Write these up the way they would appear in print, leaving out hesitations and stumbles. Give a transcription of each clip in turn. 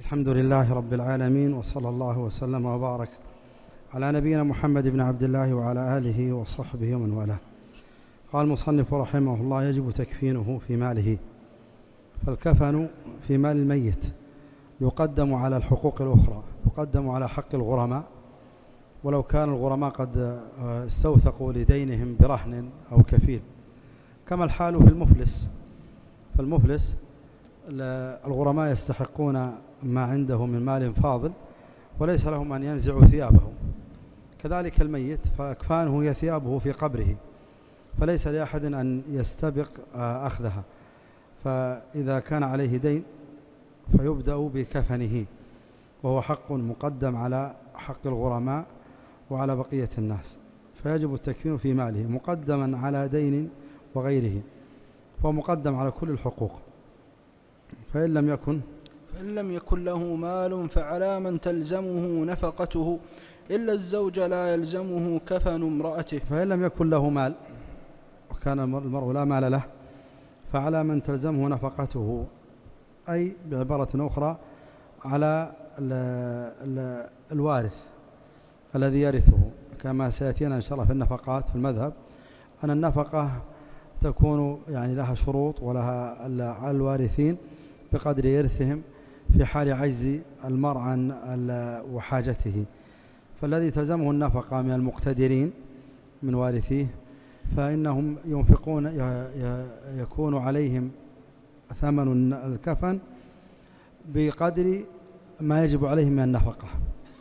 الحمد لله رب العالمين، وصلى الله وسلم وبارك على نبينا محمد بن عبد الله وعلى آله وصحبه ومن والاه. قال المصنف رحمه الله: يجب تكفينه في ماله. فالكفن في مال الميت يقدم على الحقوق الأخرى، يقدم على حق الغرماء، ولو كان الغرماء قد استوثقوا لدينهم برهن أو كفيل، كما الحال في المفلس. فالمفلس الغرماء يستحقون ما عنده من مال فاضل وليس لهم أن ينزعوا ثيابه. كذلك الميت، فأكفانه هي ثيابه في قبره، فليس لأحد أن يستبق أخذها. فإذا كان عليه دين فيبدأ بكفنه، وهو حق مقدم على حق الغرماء وعلى بقية الناس، فيجب التكفين في ماله مقدما على دين وغيره، فهو مقدم على كل الحقوق. فإن لم يكن له مال فعلى من تلزمه نفقته، إلا الزوج لا يلزمه كفن امرأته. فإن لم يكن له مال وكان المرء لا مال له، فعلى من تلزمه نفقته، أي بعبارة أخرى على الوارث الذي يرثه، كما سيأتينا إن شاء الله في النفقات في المذهب، أن النفقة تكون لها شروط ولها على الوارثين بقدر إرثهم في حال عجز المرء عن وحاجته. فالذي تلزمه النفقة من المقتدرين من وارثيه فإنهم ينفقون، يكون عليهم ثمن الكفن بقدر ما يجب عليهم من النفقة،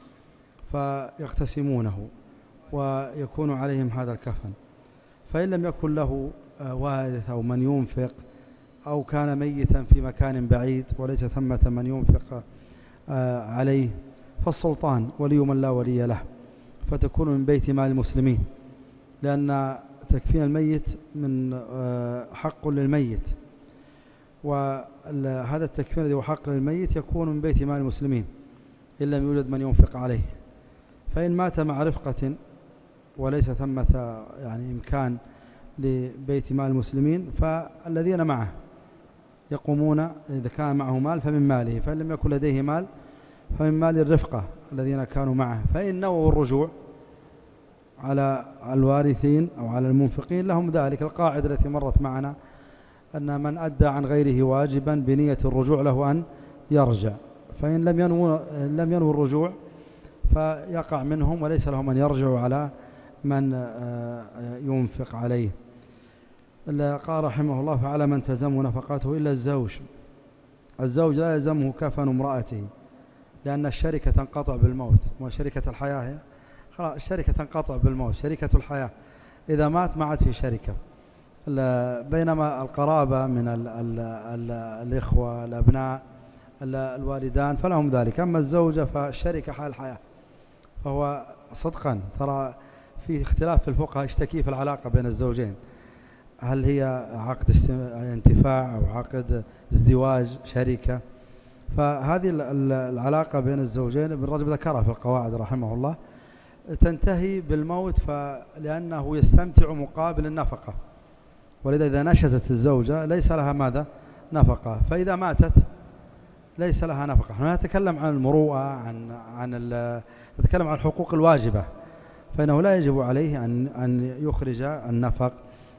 فيقتسمونه ويكون عليهم هذا الكفن. فإن لم يكن له وارث أو من ينفق، أو كان ميتا في مكان بعيد وليس ثمة من ينفق عليه، فالسلطان ولي من لا ولي له، فتكون من بيت مال المسلمين، لأن تكفين الميت من حق للميت، وهذا التكفين الذي هو حق للميت يكون من بيت مال المسلمين إن لم يوجد من ينفق عليه. فإن مات مع رفقة وليس ثمة إمكان لبيت مال المسلمين، فالذين معه يقومون، إذا كان معه مال فمن ماله، فإن لم يكن لديه مال فمن مال الرفقة الذين كانوا معه. فإن نووا الرجوع على الوارثين أو على المنفقين لهم ذلك. القاعدة التي مرت معنا أن من أدى عن غيره واجبا بنية الرجوع له أن يرجع، فإن لم ينووا الرجوع فيقع منهم وليس لهم أن يرجعوا على من ينفق عليه. قال رحمه الله: فعلى من تلزمه نفقاته إلا الزوج لا يلزمه كفن امرأته، لأن الشركة تنقطع بالموت، وشركة الحياة خلاص الشركة تنقطع بالموت، شركة الحياة إذا مات ما عاد في شركة. بينما القرابة من الإخوة الأبناء الوالدان فلهم ذلك. أما الزوجة فالشركة حال الحياة، فهو صدقا ترى في اختلاف في الفقهاء يشتكي في العلاقة بين الزوجين، هل هي عقد انتفاع أو عقد ازدواج شركة. فهذه العلاقة بين الزوجين ابن رجب ذكرها في القواعد رحمه الله، تنتهي بالموت، لأنه يستمتع مقابل النفقة، ولذا إذا نشزت الزوجة ليس لها ماذا؟ نفقة. فإذا ماتت ليس لها نفقة. احنا نتكلم عن المروءة، نتكلم عن الحقوق الواجبة، فإنه لا يجب عليه أن يخرج النفق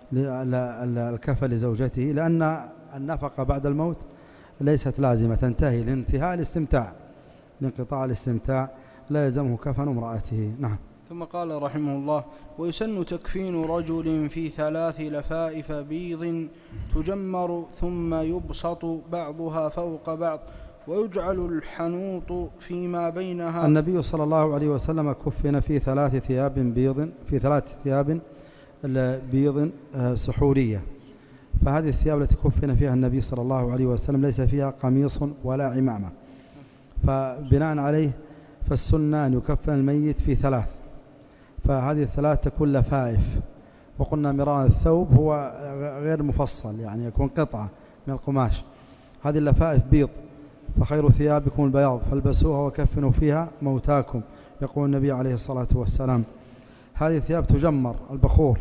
الكفل لزوجته، لأن النفقة بعد الموت ليست لازمة، تنتهي لانتهاء الاستمتاع، لانقطاع الاستمتاع، لا يلزمه كفن امرأته. نعم. ثم قال رحمه الله: ويسن تكفين رجل في 3 لفائف بيض تجمر ثم يبسط بعضها فوق بعض، ويجعل الحنوط فيما بينها. النبي صلى الله عليه وسلم كفن في 3 ثياب بيض، في 3 ثياب بيض سحورية. فهذه الثياب التي كفن فيها النبي صلى الله عليه وسلم ليس فيها قميص ولا عمامة، فبناء عليه فالسنة أن يكفن الميت في 3. فهذه ال3 تكون لفائف، وقلنا مران الثوب هو غير مفصل، يكون قطعة من القماش. هذه اللفائف بيض، فخير ثيابكم البياض فالبسوها وكفنوا فيها موتاكم، يقول النبي عليه الصلاة والسلام. هذه الثياب تجمر البخور،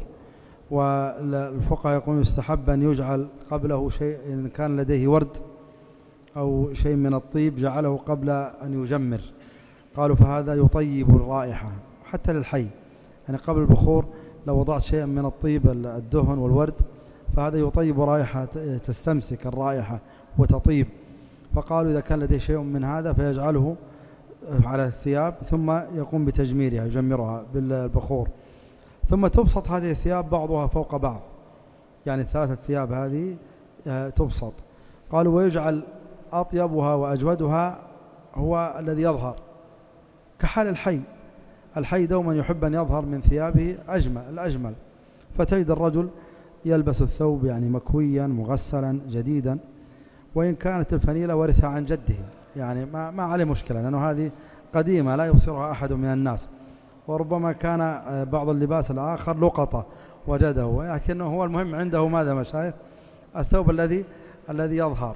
والفقهاء يقولون يستحب أن يجعل قبله شيء إن كان لديه ورد أو شيء من الطيب جعله قبل أن يجمر، قالوا فهذا يطيب الرائحة حتى للحي، يعني قبل البخور لو وضعت شيئا من الطيب الدهن والورد فهذا يطيب رائحة، تستمسك الرائحة وتطيب. فقالوا إذا كان لديه شيء من هذا فيجعله على الثياب ثم يقوم بتجميرها يجمرها بالبخور، ثم تبسط هذه الثياب بعضها فوق بعض، يعني الثلاثة ثياب هذه تبسط. قالوا ويجعل أطيبها وأجودها هو الذي يظهر كحال الحي، الحي دوما يحب أن يظهر من ثيابه الأجمل، فتجد الرجل يلبس الثوب يعني مكويا مغسلا جديدا، وإن كانت الفنيلة ورثها عن جده يعني ما عليه مشكلة، لأنه هذه قديمة لا يبصرها أحد من الناس، وربما كان بعض اللباس الآخر لقطة وجده، لكنه هو المهم عنده ماذا مشايخ؟ الثوب الذي يظهر.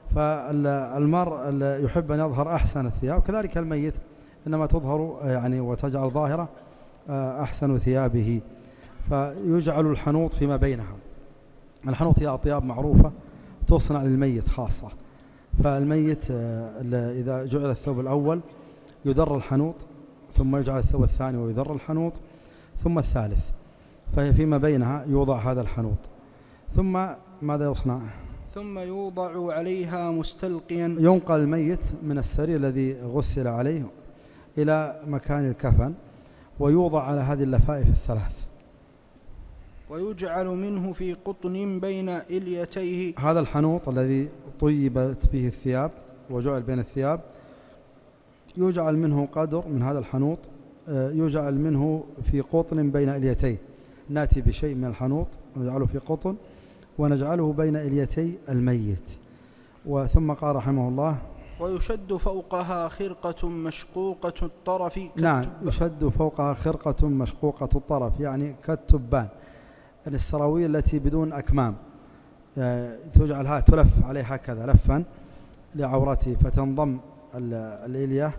فالمرء يحب أن يظهر أحسن الثياب، كذلك الميت إنما تظهر يعني وتجعل ظاهرة أحسن ثيابه. فيجعل الحنوط فيما بينها. الحنوط هي أطياب معروفة تصنع للميت خاصة، فالميت إذا جعل الثوب الأول يدر الحنوط، ثم يجعل الثوب الثاني ويدر الحنوط، ثم الثالث، فهي فيما بينها يوضع هذا الحنوط. ثم ماذا يصنع؟ ثم يوضع عليها مستلقيا، ينقل الميت من السرير الذي غسل عليه إلى مكان الكفن ويوضع على هذه اللفائف الثلاث، ويجعل منه في قطن بين إليتيه. هذا الحنوط الذي طيبت به الثياب وجعل بين الثياب يجعل منه قدر من هذا الحنوط، يجعل منه في قطن بين إليتيه، نأتي بشيء من الحنوط ونجعله في قطن ونجعله بين إليتي الميت. وثم قال رحمه الله ويشد فوقها خرقة مشقوقة الطرف. نعم، يشد فوقها خرقة مشقوقة الطرف، يعني كالتبان، السراويل التي بدون أكمام، تجعلها تلف عليها هكذا لفا لعورته فتنضم الإلية،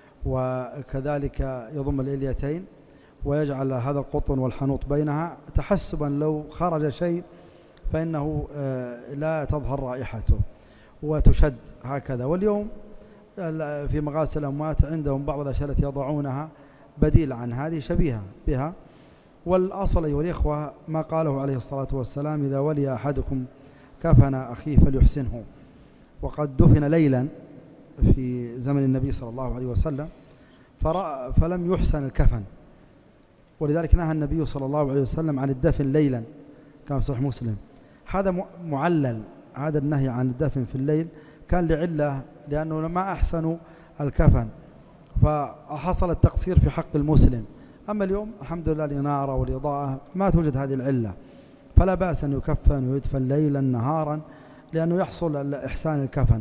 وكذلك يضم الإليتين، ويجعل هذا القطن والحنوط بينها تحسبا لو خرج شيء فإنه لا تظهر رائحته، وتشد هكذا. واليوم في مغاسل الأموات عندهم بعض الأشياء التي يضعونها بديل عن هذه شبيهة بها. والأصل أيها الإخوة ما قاله عليه الصلاة والسلام: إذا ولي أحدكم كفن أخيه فليحسنه. وقد دفن ليلا في زمن النبي صلى الله عليه وسلم فلم يحسن الكفن، ولذلك نهى النبي صلى الله عليه وسلم عن الدفن ليلا، كان صحيح مسلم. هذا معلل، هذا النهي عن الدفن في الليل كان لعلة، لأنه لما أحسنوا الكفن فحصل التقصير في حق المسلم. أما اليوم الحمد لله الإنارة والإضاءة ما توجد هذه العلة، فلا بأس أن يكفن ويدفن ليلا نهارا، لأنه يحصل إحسان الكفن.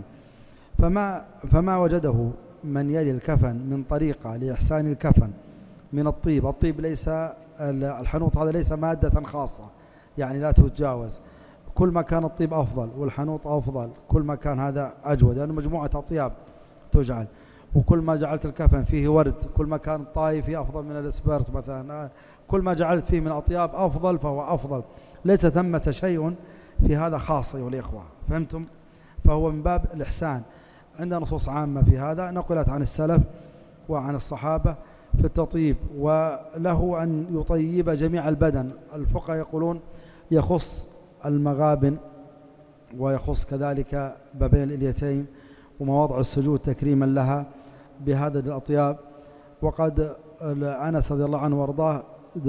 فما وجده من يلي الكفن من طريقة لإحسان الكفن من الطيب ليس الحنوط هذا ليس مادة خاصة يعني لا تتجاوز، كل ما كان الطيب أفضل والحنوط أفضل كل ما كان هذا أجود، لأنه مجموعة أطياب تجعل، وكل ما جعلت الكفن فيه ورد كل ما كان الطاي فيه أفضل من الإسبرت مثلا، كل ما جعلت فيه من أطياب أفضل فهو أفضل، ليس ثمة شيء في هذا خاص أيها الإخوة، فهمتم؟ فهو من باب الإحسان. عندنا نصوص عامة في هذا نقلت عن السلف وعن الصحابة في التطيب، وله أن يطيب جميع البدن. الفقهاء يقولون يخص المغابن ويخص كذلك بين الإليتين ومواضع السجود تكريما لها بهذا الأطياب. وقد أنس رضي الله عنه وارضاه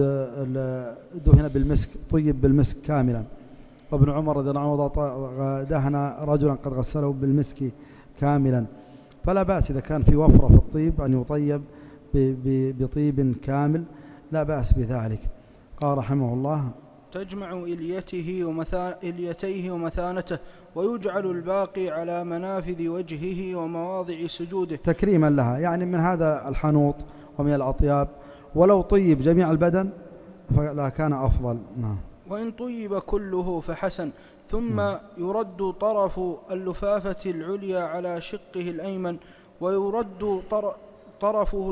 دهن بالمسك، طيب بالمسك كاملا، وابن عمر رضي الله عنه دهن رجلا قد غسله بالمسك كاملا. فلا بأس إذا كان في وفرة في الطيب أن يطيب بطيب كامل، لا بأس بذلك. قال رحمه الله: تجمع إليتيه ومثانته، ويجعل الباقي على منافذ وجهه ومواضع سجوده تكريما لها، يعني من هذا الحنوط ومن الأطياب، ولو طيب جميع البدن فلا كان أفضل. نعم. وإن طيب كله فحسن. ثم يرد طرف اللفافة العليا على شقه الأيمن، ويرد طرفه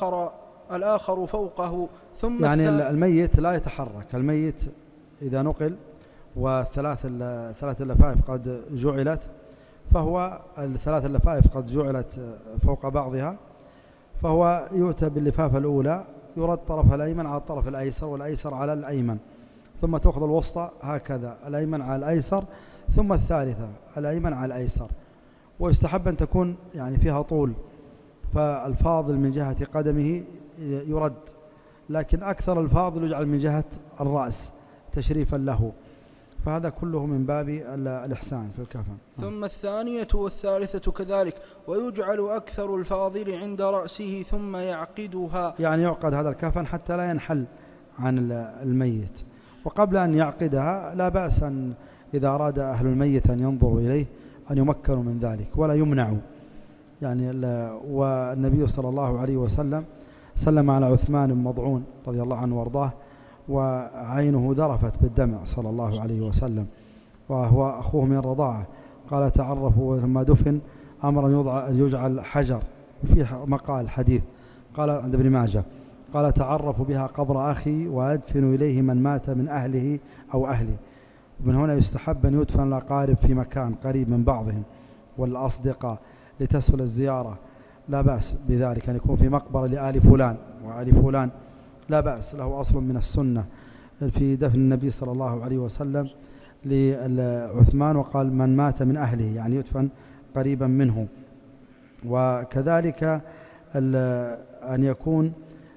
الآخر فوقه. ثم يعني الميت لا يتحرك، الميت إذا نقل والثلاث اللفائف قد جعلت فهو الثلاث اللفائف قد جعلت فوق بعضها، فهو يؤتى باللفافة الأولى يرد طرف الأيمن على الطرف الأيسر والأيسر على الأيمن، ثم تأخذ الوسطى هكذا الأيمن على الأيسر، ثم الثالثة الأيمن على الأيسر. ويستحب أن تكون يعني فيها طول، فالفاضل من جهة قدمه يرد، لكن أكثر الفاضل يجعل من جهة الرأس تشريفا له، فهذا كله من باب الإحسان في الكفن. ثم الثانية والثالثة كذلك، ويجعل أكثر الفاضل عند رأسه ثم يعقدها، يعني يعقد هذا الكفن حتى لا ينحل عن الميت. وقبل أن يعقدها لا بأس أن إذا أراد أهل الميت أن ينظروا إليه أن يمكنوا من ذلك ولا يمنعوا يعني. والنبي صلى الله عليه وسلم سلم على عثمان بن مضعون رضي الله عنه وارضاه، وعينه ذرفت بالدمع صلى الله عليه وسلم، وهو أخوه من الرضاعة. قال تعرفوا، لما دفن أمر أن يجعل حجر، في مقال حديث قال عند ابن ماجه، قال تعرفوا بها قبر أخي وأدفن إليه من مات من أهله أو أهلي. ومن هنا يستحب أن يدفن الأقارب في مكان قريب من بعضهم والأصدقاء لتسهل الزيارة، لا بأس بذلك، أن يكون في مقبرة لآل فلان وآل فلان لا بأس، له أصل من السنة في دفن النبي صلى الله عليه وسلم لعثمان، وقال من مات من أهله يعني يدفن قريبا منه. وكذلك أن يكون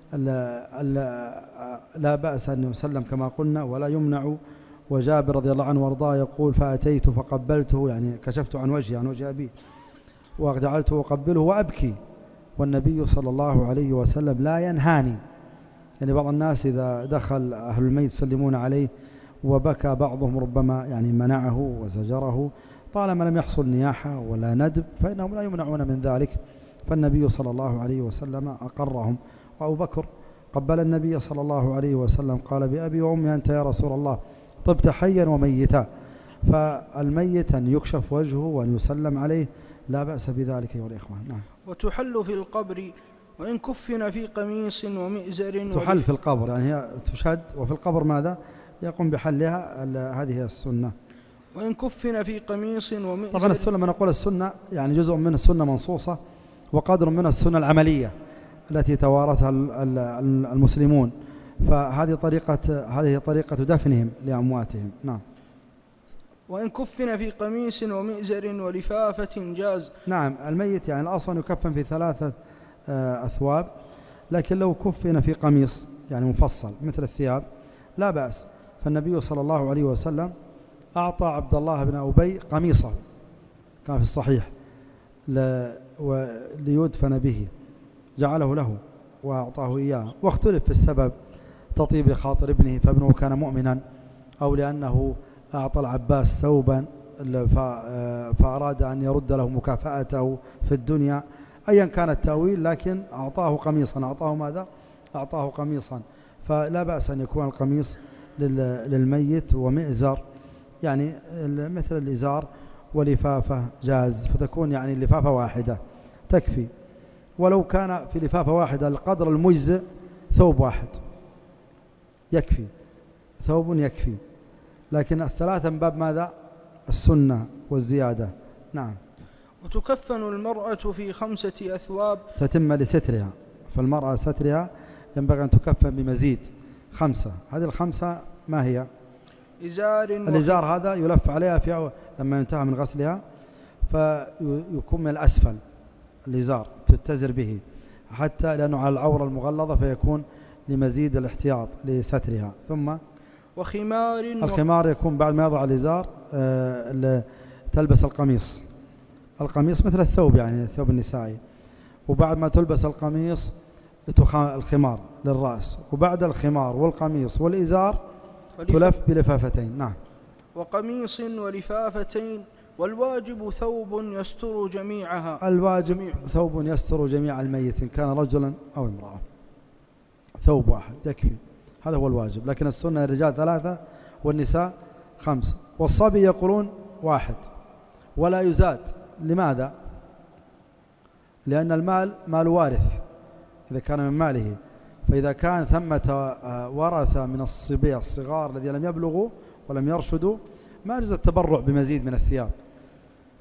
لا بأس أن يسلم كما قلنا ولا يمنع. وجابر رضي الله عنه وارضاه يقول فأتيت فقبلته، يعني كشفت عن وجهي عن وجه أبي وجعلته أقبله وأبكي، والنبي صلى الله عليه وسلم لا ينهاني. يعني بعض الناس إذا دخل أهل الميت يسلمون عليه وبكى بعضهم ربما يعني منعه وزجره، طالما لم يحصل نياحة ولا ندب فإنهم لا يمنعون من ذلك. فالنبي صلى الله عليه وسلم أقرهم. وأبو بكر قبل النبي صلى الله عليه وسلم قال بأبي وأمي أنت يا رسول الله، طبت حيا وميتا. فالميت أن يكشف وجهه وأن يسلم عليه لا بأس بذلك أيها الإخوان. نعم. وتحل في القبر وإن كفن في قميص ومئزر. تحل في القبر يعني هي تشد، وفي القبر ماذا يقوم بحلها؟ هذه السنة. وإن كفن في قميص ومئزر. طبعا السنة من نقول السنة يعني جزء من السنة منصوصة وقدر من السنة العملية التي توارثها المسلمون، فهذه طريقة دفنهم لأمواتهم. نعم. وإن كفن في قميص ومئزر ولفافة جاز. نعم، الميت يعني الأصل يكفن في 3 أثواب، لكن لو كفن في قميص يعني مفصل مثل الثياب لا بأس. فالنبي صلى الله عليه وسلم أعطى عبد الله بن أبي قميصه كان في الصحيح ليدفن به، جعله له وأعطاه إياه. واختلف في السبب، تطيب لخاطر ابنه فابنه كان مؤمنا، أو لأنه أعطى العباس ثوبا فأراد أن يرد له مكافأته في الدنيا. أيا كان التأويل، لكن أعطاه قميصا. أعطاه ماذا؟ أعطاه قميصا. فلا بأس أن يكون القميص للميت، ومئزر يعني مثل الإزار، ولفافة جاز، فتكون يعني لفافة واحدة تكفي. ولو كان في لفافة واحدة القدر المجزئ ثوب واحد يكفي، ثوب يكفي. لكن 3 من باب ماذا؟ السنة والزيادة. نعم. وتكفن المرأة في 5 أثواب تتم لسترها، فالمرأة سترها ينبغي أن تكفن بمزيد 5. هذه ال5 ما هي؟ الإزار هذا يلف عليها في لما ينتهى من غسلها فيكون من الأسفل الإزار تتزر به، حتى لأنه على العورة المغلظة فيكون لمزيد الاحتياط لسترها. ثم وخمار. الخمار يكون بعد ما يضع الإزار تلبس القميص مثل الثوب يعني الثوب النسائي، وبعد ما تلبس القميص الخمار للرأس، وبعد الخمار والقميص والإزار تلف بلفافتين. نعم. وقميص ولفافتين. والواجب ثوب يستر جميعها. الواجب ثوب يستر جميع الميت إن كان رجلا أو امرأة، ثوب واحد يكفي، هذا هو الواجب. لكن السنة الرجال 3 والنساء 5. والصبي يقولون 1 ولا يزاد. لماذا؟ لأن المال مال وارث إذا كان من ماله، فإذا كان ثمة ورثة من الصبية الصغار الذين لم يبلغوا ولم يرشدوا ما يجوز التبرع بمزيد من الثياب،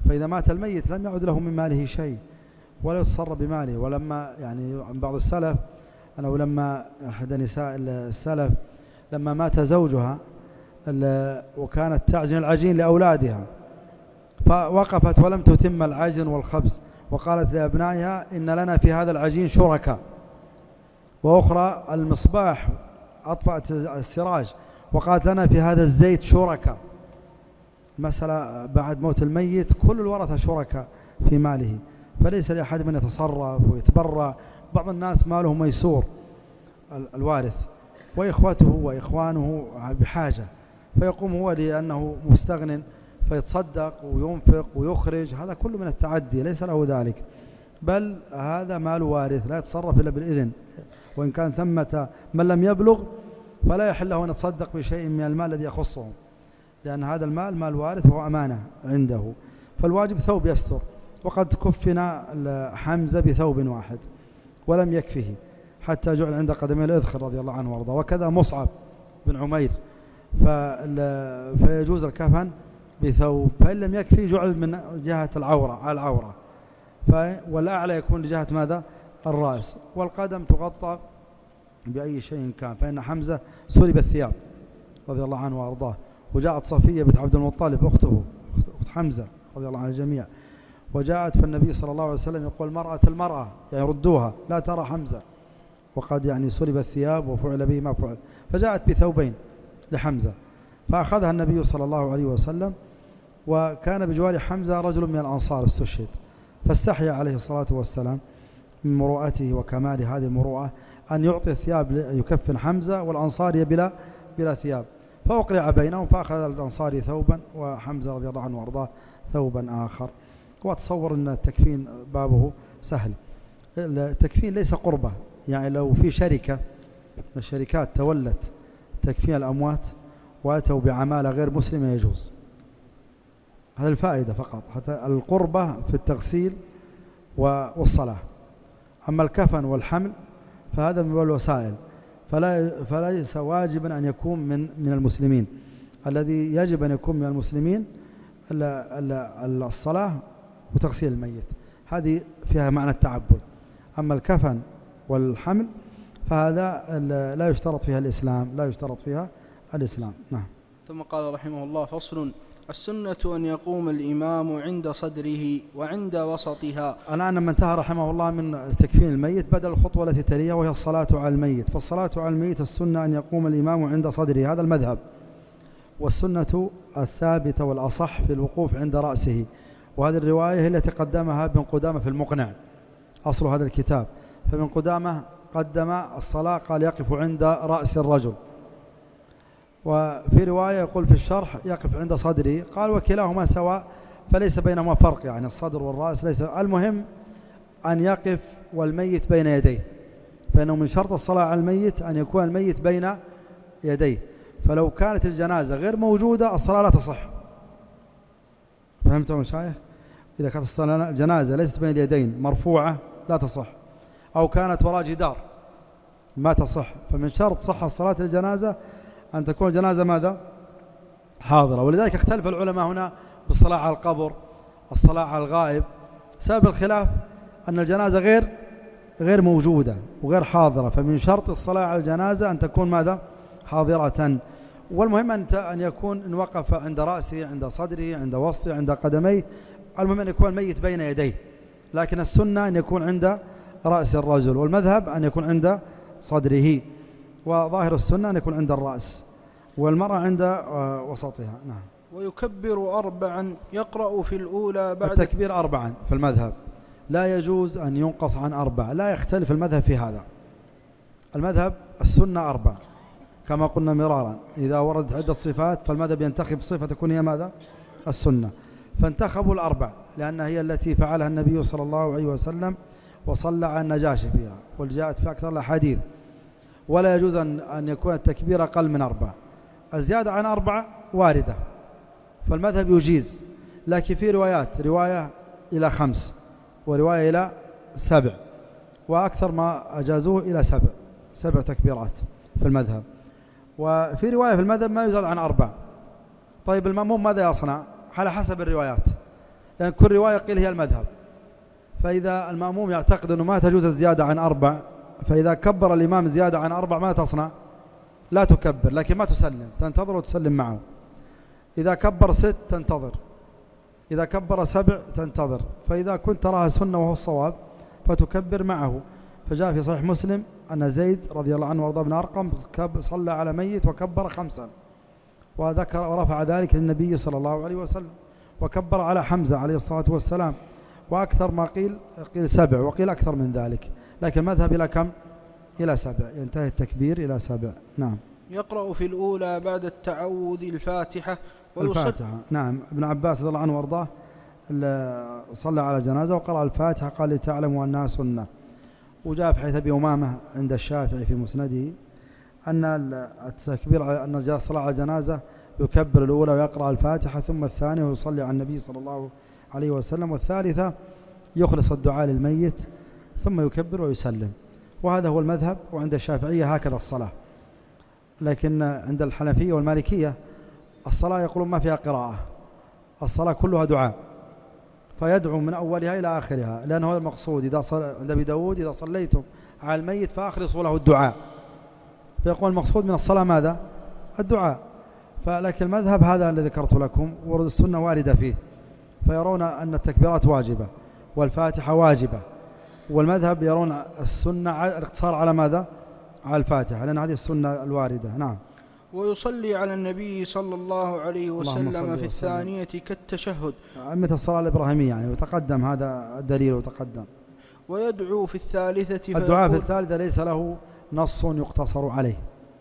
فإذا مات الميت لم يعد له من ماله شيء ولا يتصرف بماله. ولما يعني عن بعض السلف أنه لما أحد نساء السلف لما مات زوجها وكانت تعجن العجين لأولادها فوقفت ولم تتم العجن والخبز وقالت لأبنائها إن لنا في هذا العجين شركاء. وأخرى المصباح أطفأت السراج وقالت لنا في هذا الزيت شركاء. مسألة بعد موت الميت كل الورثة شركاء في ماله، فليس لأحد من يتصرف ويتبرع. بعض الناس ماله ميسور الوارث وإخوته وإخوانه بحاجة، فيقوم هو لأنه مستغن فيتصدق وينفق ويخرج، هذا كله من التعدي، ليس له ذلك، بل هذا مال وارث لا يتصرف إلا بالإذن. وإن كان ثمة من لم يبلغ فلا يحل له أن يتصدق بشيء من المال الذي يخصه، لأن هذا المال مال وارث وهو أمانة عنده. فالواجب ثوب يستر، وقد كفنا حمزة بثوب واحد ولم يكفه حتى جعل عند قدمي الإذخر رضي الله عنه وارضاه، وكذا مصعب بن عمير فيجوز الكفن بثوب، فإن لم يكفي جعل من جهة العورة على العورة، والأعلى يكون لجهة ماذا؟ الرأس، والقدم تغطى بأي شيء كان. فإن حمزة سلب الثياب رضي الله عنه وارضاه. وجاءت صفية بنت عبد المطلب أخته أخت حمزة رضي الله عن الجميع، وجاءت فالنبي صلى الله عليه وسلم يقول المرأة يعني ردوها لا ترى حمزة، وقد يعني سلب الثياب وفعل به ما فعل، فجاءت بثوبين لحمزة فأخذها النبي صلى الله عليه وسلم. وكان بجوار حمزة رجل من الأنصار استشهد، فاستحيا عليه الصلاة والسلام من مروءته وكمال هذه المروءة أن يعطي الثياب يكفن حمزة والأنصاري بلا ثياب، فأقرع بينهم، فأخذ الأنصاري ثوبا وحمزة رضي الله عنه وارضاه ثوبا آخر. وأتصور أن التكفين بابه سهل. التكفين ليس قربة، يعني لو في شركة من الشركات تولت تكفين الأموات وأتوا بعمالة غير مسلمة يجوز، هذا الفائدة فقط، حتى القربة في التغسيل والصلاة. أما الكفن والحمل فهذا من الوسائل، فليس واجبا أن يكون من المسلمين. الذي يجب أن يكون من المسلمين الصلاة وتغسيل الميت، هذه فيها معنى التعبد. أما الكفن والحمل فهذا لا يشترط فيها الإسلام. نعم. ثم قال رحمه الله: فصل: السنة أن يقوم الإمام عند صدره وعند وسطها. الآن لما انتهى رحمه الله من تكفين الميت بدأ الخطوة التي تليها وهي الصلاة على الميت. فالصلاة على الميت السنة أن يقوم الإمام عند صدره، هذا المذهب، والسنة الثابتة والأصح في الوقوف عند رأسه. وهذه الرواية هي التي قدمها ابن قدامة في المقنع، أصل هذا الكتاب. فابن قدامة قدم الصلاة قال يقف عند رأس الرجل، وفي رواية يقول في الشرح يقف عند صدره، قال وكلاهما سواء فليس بينهما فرق، يعني الصدر والرأس ليس، المهم أن يقف والميت بين يديه، فإنه من شرط الصلاة على الميت أن يكون الميت بين يديه. فلو كانت الجنازة غير موجودة الصلاة لا تصح. فهمتم مشايخ؟ إذا كانت الجنازة ليست بين اليدين مرفوعة لا تصح، أو كانت وراء جدار ما تصح. فمن شرط صحة صلاة الجنازة أن تكون الجنازة ماذا؟ حاضرة. ولذلك اختلف العلماء هنا بالصلاة على القبر، الصلاة على الغائب. سبب الخلاف أن الجنازة غير موجودة وغير حاضرة، فمن شرط الصلاة على الجنازة أن تكون ماذا؟ حاضرة. والمهم أن يكون إن وقف عند رأسه، عند صدره، عند وسطه، عند قدميه، المهم أن يكون الميت بين يديه. لكن السنة أن يكون عند رأس الرجل، والمذهب أن يكون عند صدره، وظاهر السنة أن يكون عند الرأس، والمرأة عند وسطها. نعم. ويكبر 4 يقرأ في الأولى بعد التكبير 4 في المذهب، لا يجوز أن ينقص عن 4، لا يختلف المذهب في هذا. المذهب السنة 4 كما قلنا مرارا، إذا وردت عدة صفات فالمذهب ينتخب صفة تكون هي ماذا؟ السنة. فانتخبوا 4 لأنها هي التي فعلها النبي صلى الله عليه وسلم وصلى على النجاشي فيها، والجاءت في أكثر الأحاديث. ولا يجوز أن يكون التكبير أقل من 4. الزيادة عن 4 واردة، فالمذهب يجيز، لكن في رواية إلى 5 ورواية إلى 7، وأكثر ما أجازوه إلى 7 تكبيرات في المذهب. وفي رواية في المذهب ما يزاد عن 4. طيب المأموم ماذا يصنع؟ على حسب الروايات. لأن كل رواية قيل هي المذهب. فإذا المأموم يعتقد أنه ما تجوز الزيادة عن 4، فإذا كبر الإمام زيادة عن 4 ما تصنع؟ لا تكبر، لكن ما تسلم، تنتظر وتسلم معه. إذا كبر 6 تنتظر، إذا كبر 7 تنتظر. فإذا كنت تراها سنة وهو الصواب فتكبر معه. فجاء في صحيح مسلم أن زيد رضي الله عنه وارضاه بن أرقم صلى على ميت وكبر 5، وذكر ورفع ذلك للنبي صلى الله عليه وسلم، وكبر على حمزة عليه الصلاة والسلام. وأكثر ما قيل 7 وقيل أكثر من ذلك، لكن مذهب إلى كم؟ إلى 7، ينتهي التكبير إلى 7. نعم. يقرأ في الأولى بعد التعوذ الفاتحة الفاتحة. نعم. ابن عباس رضي الله عنه وارضاه صلى على جنازة وقرأ الفاتحة، قال لتعلموا أنها سنة. وجاء في حديث أبي أمامة عند الشافعي في مسنده أن التكبير أن الصلاة على جنازة يكبر الأولى ويقرأ الفاتحة، ثم الثانية ويصلي على النبي صلى الله عليه وسلم، والثالثة يخلص الدعاء للميت ثم يكبر ويسلم. وهذا هو المذهب. وعند الشافعية هكذا الصلاة. لكن عند الحنفية والمالكية الصلاة يقولون ما فيها قراءة، الصلاة كلها دعاء، فيدعو من أولها إلى آخرها، لأنه هذا المقصود. عند أبي داود إذا صليتم على الميت فأخلصوا له الدعاء، فيقول المقصود من الصلاة ماذا؟ الدعاء. فلكن المذهب هذا الذي ذكرت لكم، ورد السنة واردة فيه، فيرون أن التكبيرات واجبة والفاتحة واجبة. والمذهب يرون السنة الاقتصار على ماذا؟ على الفاتحة، لأن هذه السنة الواردة. نعم. ويصلي على النبي صلى الله عليه وسلم في الثانية كالتشهد مثل الصلاة الإبراهيمية يعني، وتقدم هذا الدليل وتقدم. ويدعو في الثالثة. الدعاء في الثالثة ليس له نص يقتصر عليه،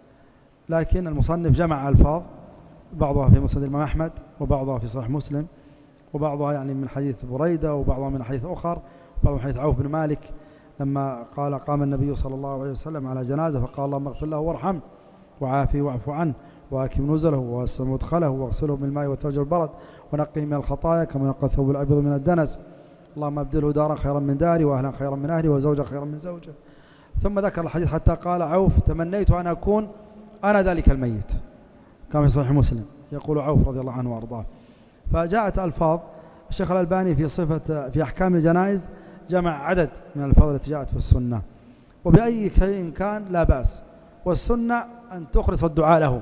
لكن المصنف جمع ألفاظ، بعضها في مسند الإمام أحمد، وبعضها في صحيح مسلم، وبعضها يعني من حديث بريدة، وبعضها من حديث أخر، وبعضها من حديث عوف بن مالك لما قال قام النبي صلى الله عليه وسلم على جنازة فقال اللهم اغفر له وارحمه وعافيه واعف عنه وأكرم نزله ووسع مدخله واغسله بالماء والثلج والبرد ونقيه من الخطايا كما ينقى الثوب الأبيض من الدنس، اللهم ابدله دارا خيرا من داري وأهلا خيرا من أهلي وزوجا خيرا من زوجه. ثم ذكر الحديث حتى قال عوف تمنيت أن أكون أنا ذلك الميت، كما في صحيح مسلم يقول عوف رضي الله عنه وارضاه. فجاءت ألفاظ. الشيخ الألباني في أحكام الجنائز جمع عدد من الألفاظ التي جاءت في السنة، وبأي شيء كان لا بأس. والسنة أن تخلص الدعاء له،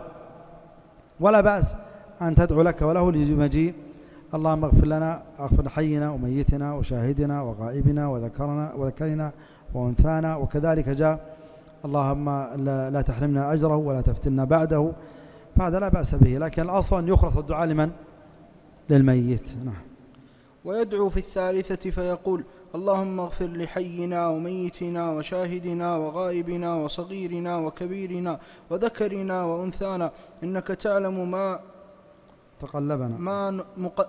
ولا بأس أن تدعو لك وله لمجيء اللهم اغفر لنا، اغفر حينا وميتنا وشاهدنا وغائبنا وذكرنا وأنثانا. وكذلك جاء اللهم لا تحرمنا أجره ولا تفتنا بعده، فهذا لا بأس به. لكن الأصل أن يخلص الدعاء لمن؟ للميت. نعم. ويدعو في الثالثة فيقول اللهم اغفر لحينا وميتنا وشاهدنا وغائبنا وصغيرنا وكبيرنا وذكرنا وأنثانا إنك تعلم ما تقلبنا ما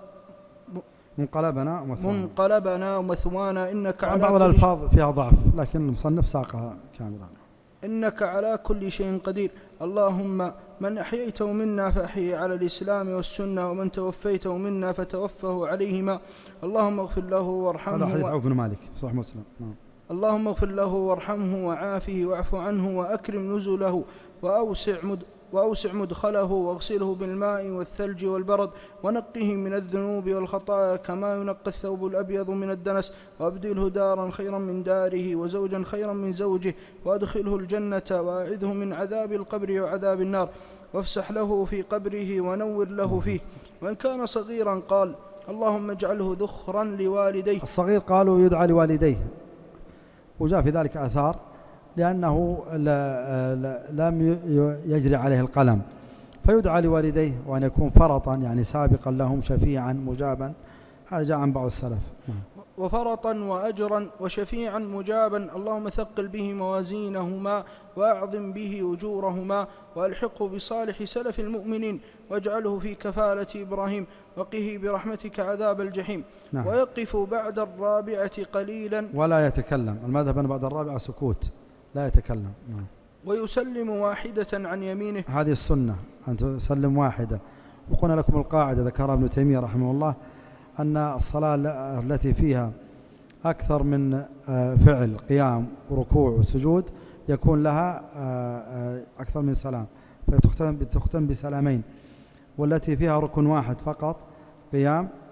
منقلبنا ومثوانا إنك على بعض الألفاظ فيها ضعف، لكن المصنف ساقها كاملا. إنك على كل شيء قدير. اللهم من أحييته منا فأحيه على الإسلام والسنة، ومن توفيته منا فتوفه عليهما. اللهم اغفر له وارحمه. هذا حديث عوف بن مالك صحيح مسلم. اللهم اغفر له وارحمه وعافه واعف عنه وأكرم نزله وأوسع مدخله واغسله بالماء والثلج والبرد ونقه من الذنوب والخطايا كما ينقى الثوب الأبيض من الدنس، وأبدله دارا خيرا من داره وزوجا خيرا من زوجه، وأدخله الجنة وأعذه من عذاب القبر وعذاب النار، وافسح له في قبره ونور له فيه. وإن كان صغيرا قال اللهم اجعله ذخرا لوالديه. الصغير قالوا يدعى لوالديه، وجاء في ذلك آثار لأنه لم يجري عليه القلم، فيدعى لوالديه، وأن يكون فرطا يعني سابقا لهم شفيعا مجابا. هذا جاء عن بعض السلف. وفرطا وأجرا وشفيعا مجابا. اللهم ثقل به موازينهما وأعظم به أجورهما، وألحقه بصالح سلف المؤمنين، واجعله في كفالة إبراهيم، وقه برحمتك عذاب الجحيم. نعم. ويقف بعد الرابعة قليلا ولا يتكلم. المذهب أن بعد الرابعة سكوت، لا يتكلم. نعم. ويسلم واحدة عن يمينه. هذه السنة أن تسلم واحدة. وقلنا لكم القاعدة ذكرها ابن تيمية رحمه الله، أن الصلاة التي فيها أكثر من فعل قيام وركوع وسجود يكون لها أكثر من سلام، فتختم بسلامين. والتي فيها ركن واحد فقط قيام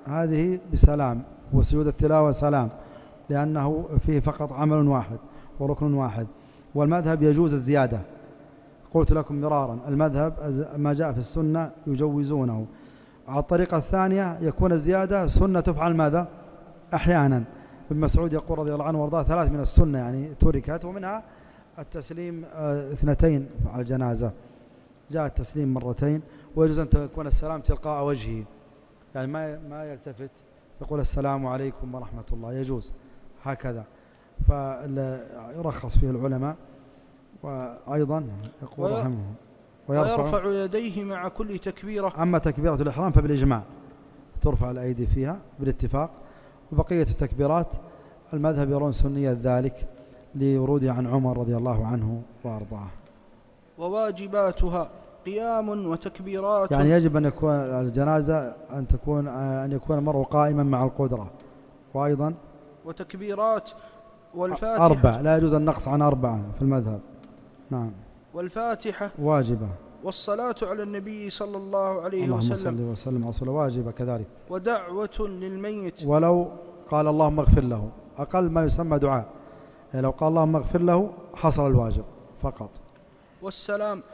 هذه بسلام، وسجود التلاوة سلام، لأنه فيه فقط عمل واحد وركن واحد. والمذهب يجوز الزيادة، قلت لكم مرارا المذهب ما جاء في السنة يجوزونه. على الطريقة الثانية يكون الزيادة سنة تفعل ماذا؟ أحيانا. ابن مسعود يقول رضي الله عنه وارضاه 3 من السنة يعني تركت، ومنها التسليم 2 على الجنازة، جاء التسليم 2 ويجوز أن تكون السلام تلقاء وجهه، يعني ما يلتفت يقول السلام عليكم ورحمة الله، يجوز هكذا، فيرخص فيه العلماء. وأيضا يقول رحمه ويرفع يديه مع كل تكبيرة. أما تكبيرة الإحرام فبالإجماع ترفع الأيدي فيها بالاتفاق، وبقية التكبيرات المذهب يرون سنية ذلك لوروده عن عمر رضي الله عنه وأرضاه. وواجباتها قيام وتكبيرات، يعني يجب أن يكون الجنازة أن يكون المرء قائما مع القدرة، وأيضا وتكبيرات والفاتحة 4، لا يجوز النقص عن 4 في المذهب. نعم. والفاتحة واجبة. والصلاة على النبي صلى الله عليه اللهم وسلم صل وسلم على رسول الله واجبة كذلك. ودعوة للميت، ولو قال اللهم اغفر له أقل ما يسمى دعاء، يعني لو قال اللهم اغفر له حصل الواجب فقط. والسلام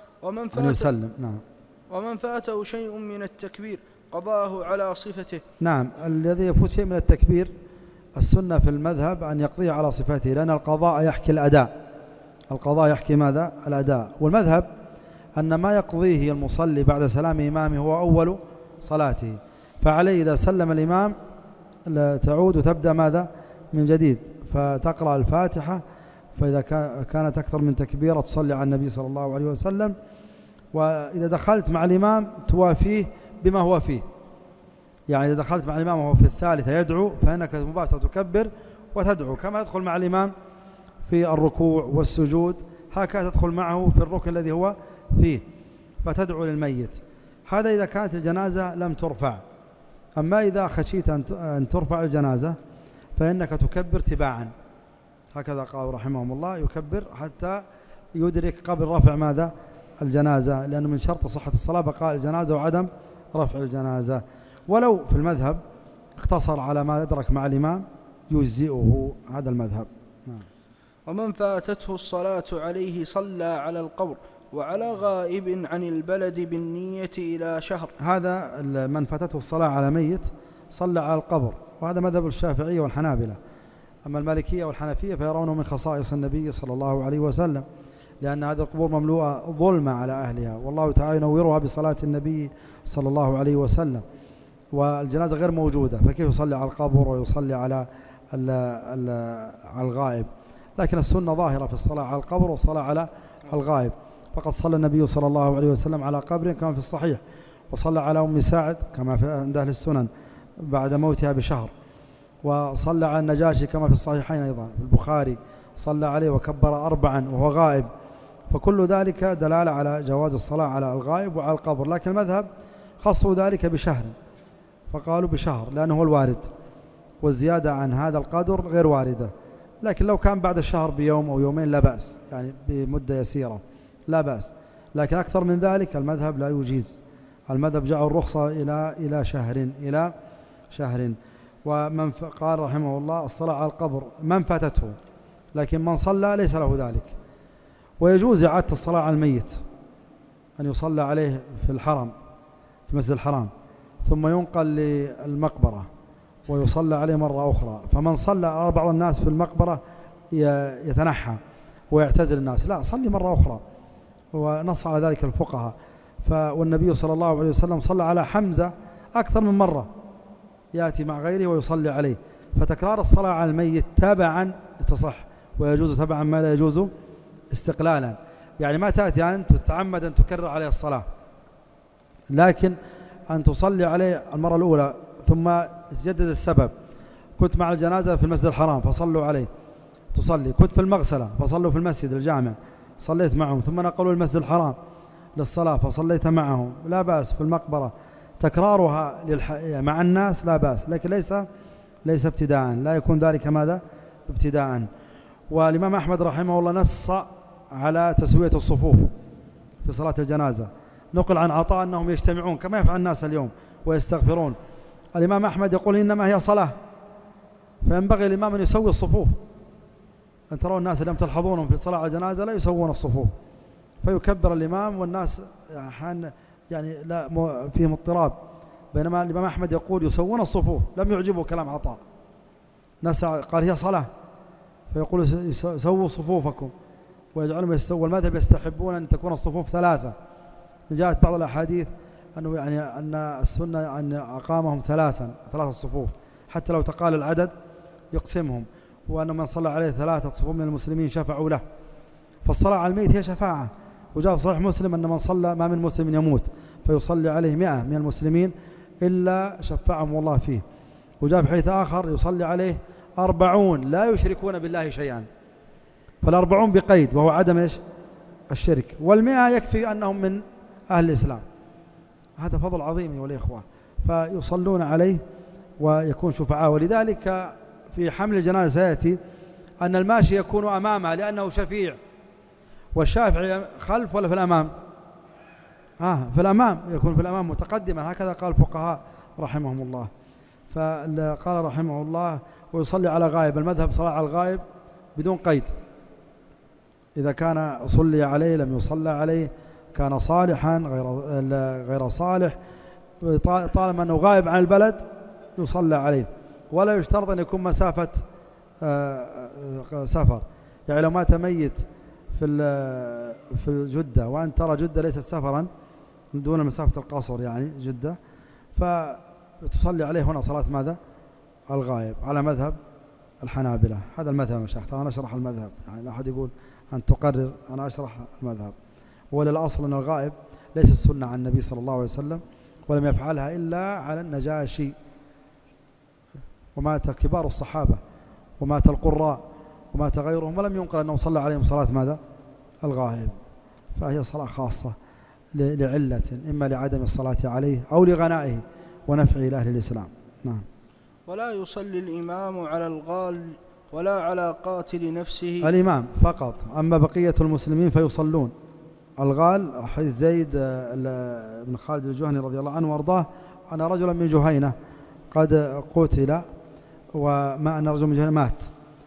ومن فاته شيء من التكبير قضاه على صفته. نعم، الذي يفوت شيء من التكبير السنة في المذهب أن يقضيه على صفته، لأن القضاء يحكي الأداء، القضاء يحكي ماذا؟ الأداء. والمذهب أن ما يقضيه المصلي بعد سلام إمامه هو أول صلاته، فعليه إذا سلم الإمام تعود وتبدأ ماذا؟ من جديد، فتقرأ الفاتحة، فإذا كانت أكثر من تكبيرة تصلي على النبي صلى الله عليه وسلم، وإذا دخلت مع الإمام توافيه بما هو فيه، يعني إذا دخلت مع الإمام وهو في الثالثة يدعو فإنك مباشرة تكبر وتدعو، كما تدخل مع الإمام في الركوع والسجود هكذا تدخل معه في الركن الذي هو فيه فتدعو للميت. هذا إذا كانت الجنازة لم ترفع. أما إذا خشيت أن ترفع الجنازة فإنك تكبر تباعا، هكذا قال رحمهم الله، يكبر حتى يدرك قبل رفع ماذا؟ الجنازة، لأنه من شرط صحة الصلاة بقاء الجنازة وعدم رفع الجنازة. ولو في المذهب اقتصر على ما أدرك مع الإمام يجزئه، هذا المذهب. ومن فاتته الصلاة عليه صلى على القبر وعلى غائب عن البلد بالنية إلى شهر. هذا من فاتته الصلاة على ميت صلى على القبر، وهذا مذهب الشافعية والحنابلة. أما المالكية والحنفية فيرونه من خصائص النبي صلى الله عليه وسلم، لأن هذه القبور مملوءة ظلمة على أهلها، والله تعالى ينورها بصلاة النبي صلى الله عليه وسلم، والجنازة غير موجودة، فكيف يصلي على القبر ويصلي على الغائب؟ لكن السنة ظاهرة في الصلاة على القبر والصلاة على الغائب، فقد صلى النبي صلى الله عليه وسلم على قبر كما في الصحيح، وصلى على أم سعد كما في عند أهل السنن بعد موتها بشهر، وصلى على النجاشي كما في الصحيحين أيضا في البخاري، صلى عليه وكبر 4 وهو غائب، فكل ذلك دلالة على جواز الصلاة على الغائب وعلى القبر. لكن المذهب خصوا ذلك بشهر، فقالوا بشهر لأنه هو الوارد، والزيادة عن هذا القدر غير واردة. لكن لو كان بعد الشهر بيوم أو يومين لا بأس، يعني بمدة يسيرة لا بأس، لكن أكثر من ذلك المذهب لا يجيز. المذهب جعل الرخصة إلى شهر. ومن قال رحمه الله الصلاة على القبر من فاتته، لكن من صلى ليس له ذلك. ويجوز إعادة الصلاة على الميت، أن يصلى عليه في الحرم في مسجد الحرام ثم ينقل للمقبرة ويصلى عليه مرة أخرى. فمن صلى على بعض الناس في المقبرة يتنحى ويعتزل الناس، لا، صلي مرة أخرى، ونص على ذلك الفقهاء. والنبي صلى الله عليه وسلم صلى على حمزة أكثر من مرة، يأتي مع غيره ويصلي عليه، فتكرار الصلاة على الميت تبعا تصح، ويجوز تبعا ما لا يجوز استقلالا. يعني ما تأتي أن تتعمد أن تكرر عليه الصلاة، لكن أن تصلي عليه المرة الأولى ثم تجدد السبب. كنت مع الجنازة في المسجد الحرام فصلوا عليه تصلي، كنت في المغسلة فصلوا في المسجد الجامع صليت معهم، ثم نقلوا المسجد الحرام للصلاة فصليت معهم، لا بأس. في المقبرة تكرارها مع الناس لا بأس، لكن ليس ابتداء، لا يكون ذلك ماذا؟ ابتداء. والإمام أحمد رحمه الله نص على تسوية الصفوف في صلاة الجنازة، نقل عن عطاء أنهم يجتمعون كما يفعل الناس اليوم ويستغفرون، الإمام أحمد يقول إنما هي صلاة، فينبغي الإمام أن يسوي الصفوف. أن ترون الناس لم تلحظونهم في صلاة الجنازة لا يسوون الصفوف، فيكبر الإمام والناس يعني لا فيهم اضطراب، بينما الإمام أحمد يقول يسوون الصفوف، لم يعجبه كلام عطاء. ناس قال هي صلاة، فيقول سووا صفوفكم ويجعلهم يستووا. المذهب يستحبون أن تكون الصفوف 3. جاءت بعض الأحاديث أنه يعني أن السنة أن أقامهم 3 صفوف، حتى لو تقال العدد يقسمهم، وأن من صلى عليه 3 صفوف من المسلمين شفعوا له. فالصلاة على الميت هي شفاعة، وجاء في صحيح مسلم أن من صلى ما من مسلم يموت فيصلي عليه 100 من المسلمين إلا شفعهم الله فيه. وجاء في حديث آخر يصلي عليه 40 لا يشركون بالله شيئا، فال40 بقيد وهو عدم إيش؟ الشرك، وال100 يكفي أنهم من أهل الإسلام. هذا فضل عظيم أيها الإخوة، فيصلون عليه ويكون شفعاء. ولذلك في حمل الجنازة سيأتي أن الماشي يكون أمامه لأنه شفيع، والشافعي خلف ولا في الأمام؟ في الأمام، يكون في الأمام متقدما، هكذا قال الفقهاء رحمهم الله. فقال رحمه الله ويصلي على غائب. المذهب صلاة على الغائب بدون قيد، إذا كان صلي عليه لم يصلى عليه، كان صالحا غير صالح، طالما أنه غائب عن البلد يصلى عليه، ولا يشترط أن يكون مسافة سفر. يعني لو مات ميت في جدة وأن ترى جدة ليست سفرا دون مسافة القصر يعني جدة، فتصلي عليه هنا صلاة ماذا؟ الغائب، على مذهب الحنابلة. هذا المذهب مشايخ، أنا أشرح المذهب، يعني لا أحد يقول أن تقرر، أنا أشرح المذهب. وللأصل أن الغائب ليس السنة عن النبي صلى الله عليه وسلم، ولم يفعلها إلا على النجاشي، ومات كبار الصحابة ومات القراء ومات غيرهم ولم ينقل أنه صلى عليهم صلاة ماذا؟ الغائب. فهي صلاة خاصة لعلة، إما لعدم الصلاة عليه أو لغنائه ونفعه لأهل الإسلام. نعم. ولا يصلي الإمام على الغال ولا على قاتل نفسه، الإمام فقط، أما بقية المسلمين فيصلون. الغال حديث زيد بن خالد الجهني رضي الله عنه وارضاه أن رجلا من جهينة قد قتل، وما أن رجل من جهينة مات،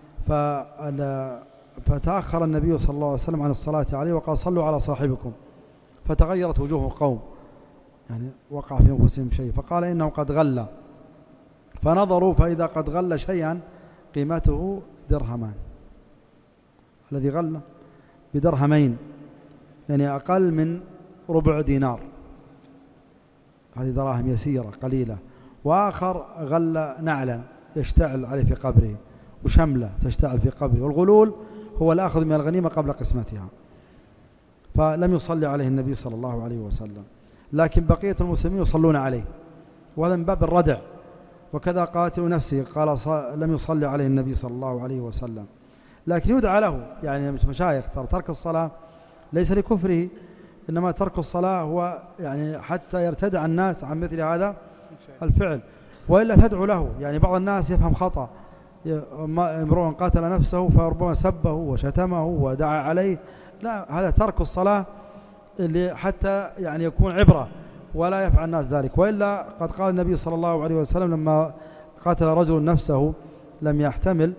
فتأخر النبي صلى الله عليه وسلم عن الصلاة عليه وقال صلوا على صاحبكم، فتغيرت وجوه قوم، يعني وقع في أنفسهم شيء، فقال إنه قد غلى، فنظروا فإذا قد غلى شيئا قيمته درهمان، الذي غلى بدرهمين، يعني أقل من ربع دينار، هذه دراهم يسيرة قليلة. وآخر غلى نعلا يشتعل عليه في قبره، وشملة تشتعل في قبره، والغلول هو الأخذ من الغنيمة قبل قسمتها. فلم يصلي عليه النبي صلى الله عليه وسلم، لكن بقية المسلمين يصلون عليه، وهذا من باب الردع. وكذا قاتل نفسه قال لم يصلي عليه النبي صلى الله عليه وسلم، لكن يدعى له. يعني مشايخ ترك الصلاة ليس لكفره، إنما ترك الصلاة هو يعني حتى يرتدع الناس عن مثل هذا الفعل، وإلا تدعو له. يعني بعض الناس يفهم خطأ، امرؤ قاتل نفسه فربما سبه وشتمه ودعا عليه، لا، هذا ترك الصلاة حتى يعني يكون عبرة، ولا يفعل الناس ذلك. وإلا قد قال النبي صلى الله عليه وسلم لما قاتل رجل نفسه لم يحتمل،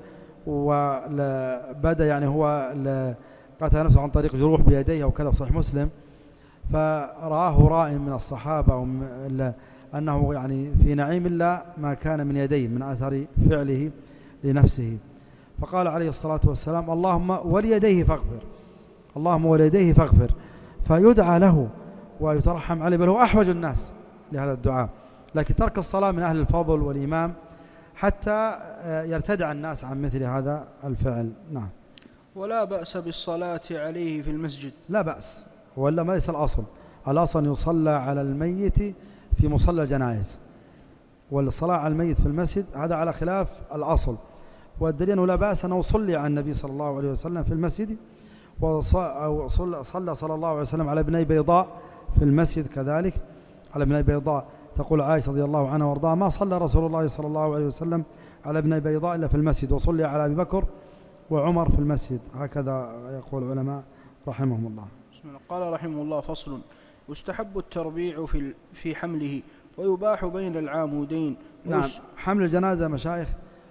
وبدأ يعني هو قاتل نفسه عن طريق جروح بيديه وكذا في صحيح مسلم، فرآه راء من الصحابة أنه يعني في نعيم إلا ما كان من يديه من أثر فعله لنفسه، فقال عليه الصلاة والسلام اللهم وليديه فاغفر، اللهم وليديه فاغفر، فيدعى له ويترحم عليه، بل هو أحوج الناس لهذا الدعاء. لكن ترك الصلاة من أهل الفضل والإمام حتى يرتدع الناس عن مثل هذا الفعل. نعم. ولا بأس بالصلاة عليه في المسجد، لا بأس، ولا ما ليس الأصل. الأصل يصلى على الميت في مصلى الجنائز، والصلاة على الميت في المسجد هذا على خلاف الأصل. والدليل أنه لا بأس أنه صلي على النبي صلى الله عليه وسلم في المسجد، وصلى صلى الله عليه وسلم على ابني بيضاء في المسجد كذلك، على ابني بيضاء. تقول عائشة رضي الله عنها وارضاها ما صلى رسول الله صلى الله عليه وسلم على ابني بيضاء إلا في المسجد، وصلي على أبي بكر وعمر في المسجد، هكذا يقول العلماء رحمهم الله. قال رحمه الله فصل: يستحب التربيع في حمله، ويباح بين العامودين، نعم. حمل الجنازة مشايخ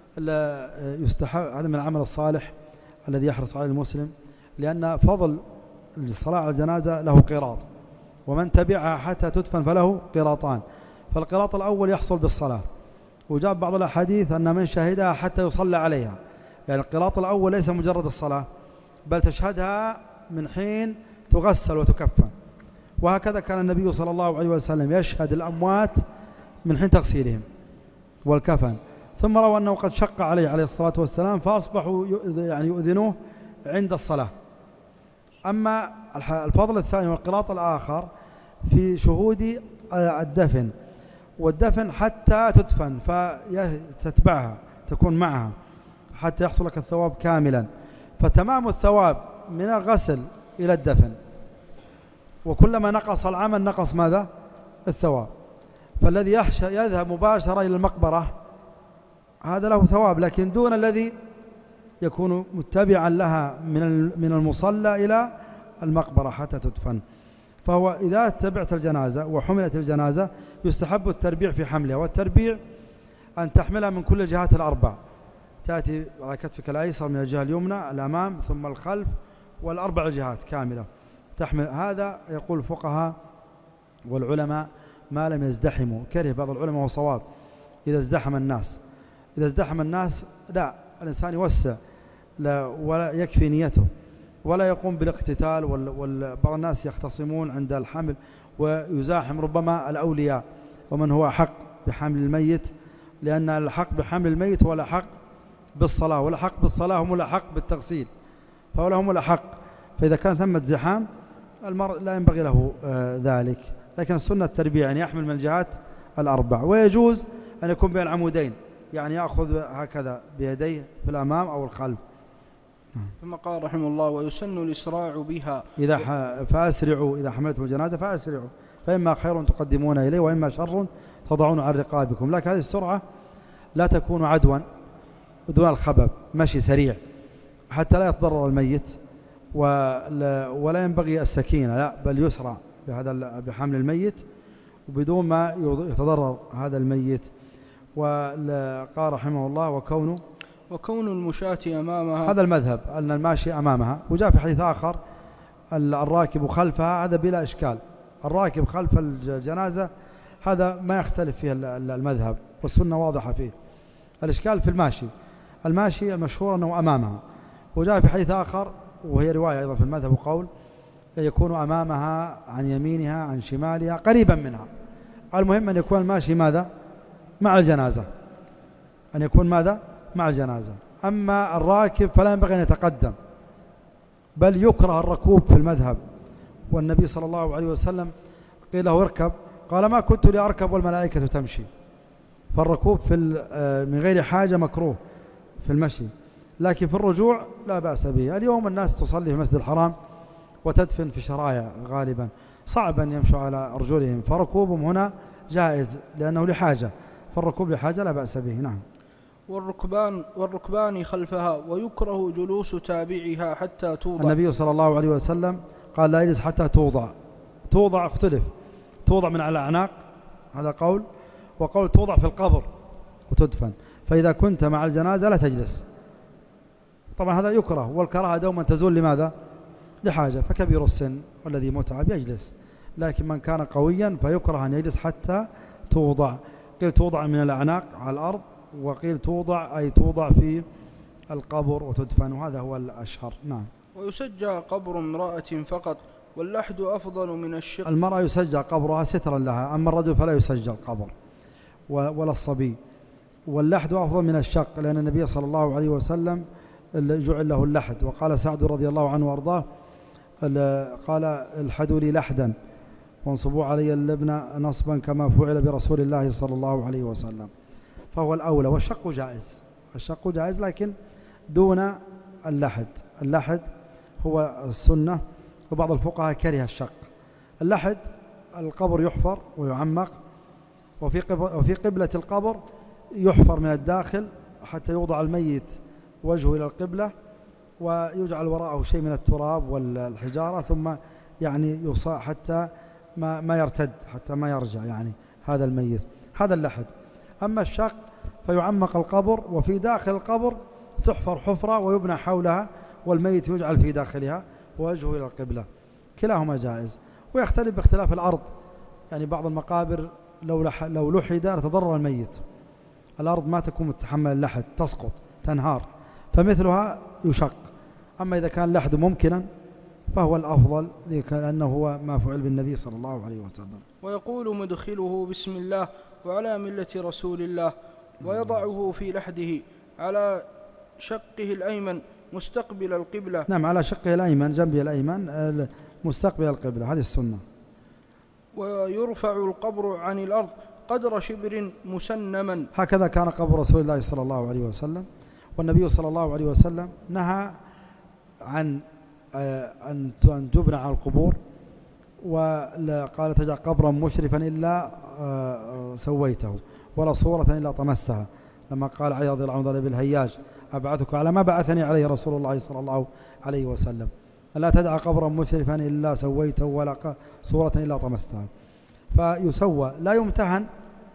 يستحب، هذا من العمل الصالح الذي يحرص عليه المسلم، لأن فضل الصلاة على الجنازة له قيراط، ومن تبعها حتى تدفن فله قيراطان. فالقيراط الأول يحصل بالصلاة، وجاء بعض الأحاديث أن من شهدها حتى يصلى عليها، يعني القيراط الأول ليس مجرد الصلاة، بل تشهدها من حين تغسل وتكفن. وهكذا كان النبي صلى الله عليه وسلم يشهد الأموات من حين تغسيلهم والكفن. ثم روى أنه قد شق عليه الصلاة والسلام فأصبحوا يعني يؤذنوه عند الصلاة. أما الفضل الثاني والقراط الآخر في شهود الدفن، والدفن حتى تدفن فتتبعها تكون معها حتى يحصل لك الثواب كاملا. فتمام الثواب من الغسل إلى الدفن، وكلما نقص العمل نقص ماذا؟ الثواب. فالذي يذهب مباشرة إلى المقبرة هذا له ثواب، لكن دون الذي يكون متبعا لها من المصلى إلى المقبرة حتى تدفن. فهو إذا تبعت الجنازة وحملت الجنازة يستحب التربيع في حملها، والتربيع أن تحملها من كل الجهات الأربع، تأتي على كتفك الأيسر من الجهة اليمنى الأمام ثم الخلف والأربع جهات كاملة تحمل. هذا يقول الفقهاء والعلماء ما لم يزدحموا. كره بعض العلماء وصواب إذا ازدحم الناس لا، الإنسان يوسع ولا يكفي نيته ولا يقوم بالاقتتال. وبعض الناس يختصمون عند الحمل ويزاحم ربما الأولياء ومن هو حق بحمل الميت، لأن الحق بحمل الميت ولا حق بالصلاة، ولا حق بالصلاة هم ولا حق بالتغسيل، فولا هم ولا حق. فإذا كان ثمة زحام المرء لا ينبغي له ذلك. لكن السنة التربية يعني يحمل من الجهات الأربع، ويجوز أن يكون بين العمودين، يعني يأخذ هكذا بيديه في الأمام أو الخلف. ثم قال رحمه الله: ويسن الإسراع بها فأسرعوا إذا حملتم الجنازة فأسرعوا، فإما خير تقدمون إليه وإما شر تضعون عن رقابكم. لكن هذه السرعة لا تكون عدوا دون الخبب، مشي سريع حتى لا يتضرر الميت، ولا ينبغي السكينة، لا بل يسرع بحمل الميت وبدون ما يتضرر هذا الميت. وقال رحمه الله: وكون المشاة أمامها، هذا المذهب أن الماشي أمامها. وجاء في حديث آخر الراكب خلفها، هذا بلا إشكال. الراكب خلف الجنازة هذا ما يختلف فيه المذهب والسنة واضحة فيه. الإشكال في الماشي المشهور أنه أمامها. وجاء في حديث آخر وهي رواية أيضا في المذهب وقول يكون أمامها عن يمينها عن شمالها قريبا منها. المهم أن يكون الماشي ماذا؟ مع الجنازة، أن يكون ماذا؟ مع الجنازة. أما الراكب فلا ينبغي أن يتقدم، بل يكره الركوب في المذهب. والنبي صلى الله عليه وسلم قيل له اركب، قال: ما كنت لأركب والملائكة تمشي. فالركوب من غير حاجة مكروه في المشي، لكن في الرجوع لا بأس به. اليوم الناس تصلي في المسجد الحرام وتدفن في شرايع غالبا، صعب أن يمشوا على أرجلهم، فركوبهم هنا جائز لأنه لحاجة، فالركوب لحاجة لا بأس به. نعم. والركبان خلفها، ويكره جلوس تابعها حتى توضع. النبي صلى الله عليه وسلم قال: لا يجلس حتى توضع اختلف، توضع من على الأعناق هذا قول، وقول توضع في القبر وتدفن. فإذا كنت مع الجنازة لا تجلس، طبعا هذا يكره، والكراهة دوما تزول لماذا؟ لحاجة. فكبير السن والذي متعب يجلس، لكن من كان قويا فيكره أن يجلس حتى توضع. قيل توضع من الأعناق على الأرض، وقيل توضع في القبر وتدفن، وهذا هو الأشهر. نعم. ويسجى قبر امرأة فقط، واللحد أفضل من الشق. المرأة يسجى قبرها سترا لها، أما الرجل فلا يسجى القبر ولا الصبي. واللحد أفضل من الشق، لأن النبي صلى الله عليه وسلم جعل له اللحد. وقال سعد رضي الله عنه وارضاه: قال: الحدوا لي لحدا وانصبوا علي اللبن نصبا كما فعل برسول الله صلى الله عليه وسلم. فهو الأولى. والشق جائز لكن دون اللحد. اللحد هو السنة، وبعض الفقهاء كره الشق. اللحد القبر يحفر ويعمق، وفي قبلة القبر يحفر من الداخل حتى يوضع الميت وجهه إلى القبلة، ويجعل وراءه شيء من التراب والحجارة، ثم يعني يصاع حتى ما يرتد، حتى ما يرجع يعني هذا الميت. هذا اللحد. أما الشق فيعمق القبر، وفي داخل القبر تحفر حفرة ويبنى حولها، والميت يجعل في داخلها ووجهه إلى القبلة. كلاهما جائز، ويختلف باختلاف الأرض. يعني بعض المقابر لو لحد لتضرر الميت، الأرض ما تكون متحمل اللحد، تسقط تنهار، فمثلها يشق. أما إذا كان لحد ممكنا فهو الأفضل، لأنه هو ما فعل بالنبي صلى الله عليه وسلم. ويقول مدخله بسم الله وعلى ملة رسول الله، ويضعه في لحده على شقه الأيمن مستقبل القبلة. نعم، على شقه الأيمن، جنبه الأيمن مستقبل القبلة، هذه السنة. ويرفع القبر عن الأرض قدر شبر مسنما. هكذا كان قبر رسول الله صلى الله عليه وسلم. والنبي صلى الله عليه وسلم نهى عن أن تبنى على القبور، وقال تجعل قبرا مشرفا إلا سويته، ولا صورة إلا طمستها، لما قال علي رضي الله عنه بالهياج: أبعثك على ما بعثني عليه رسول الله صلى الله عليه وسلم، لا تدع قبرا مشرفا إلا سويته، ولا صورة إلا طمستها. فيسوى، لا يمتهن،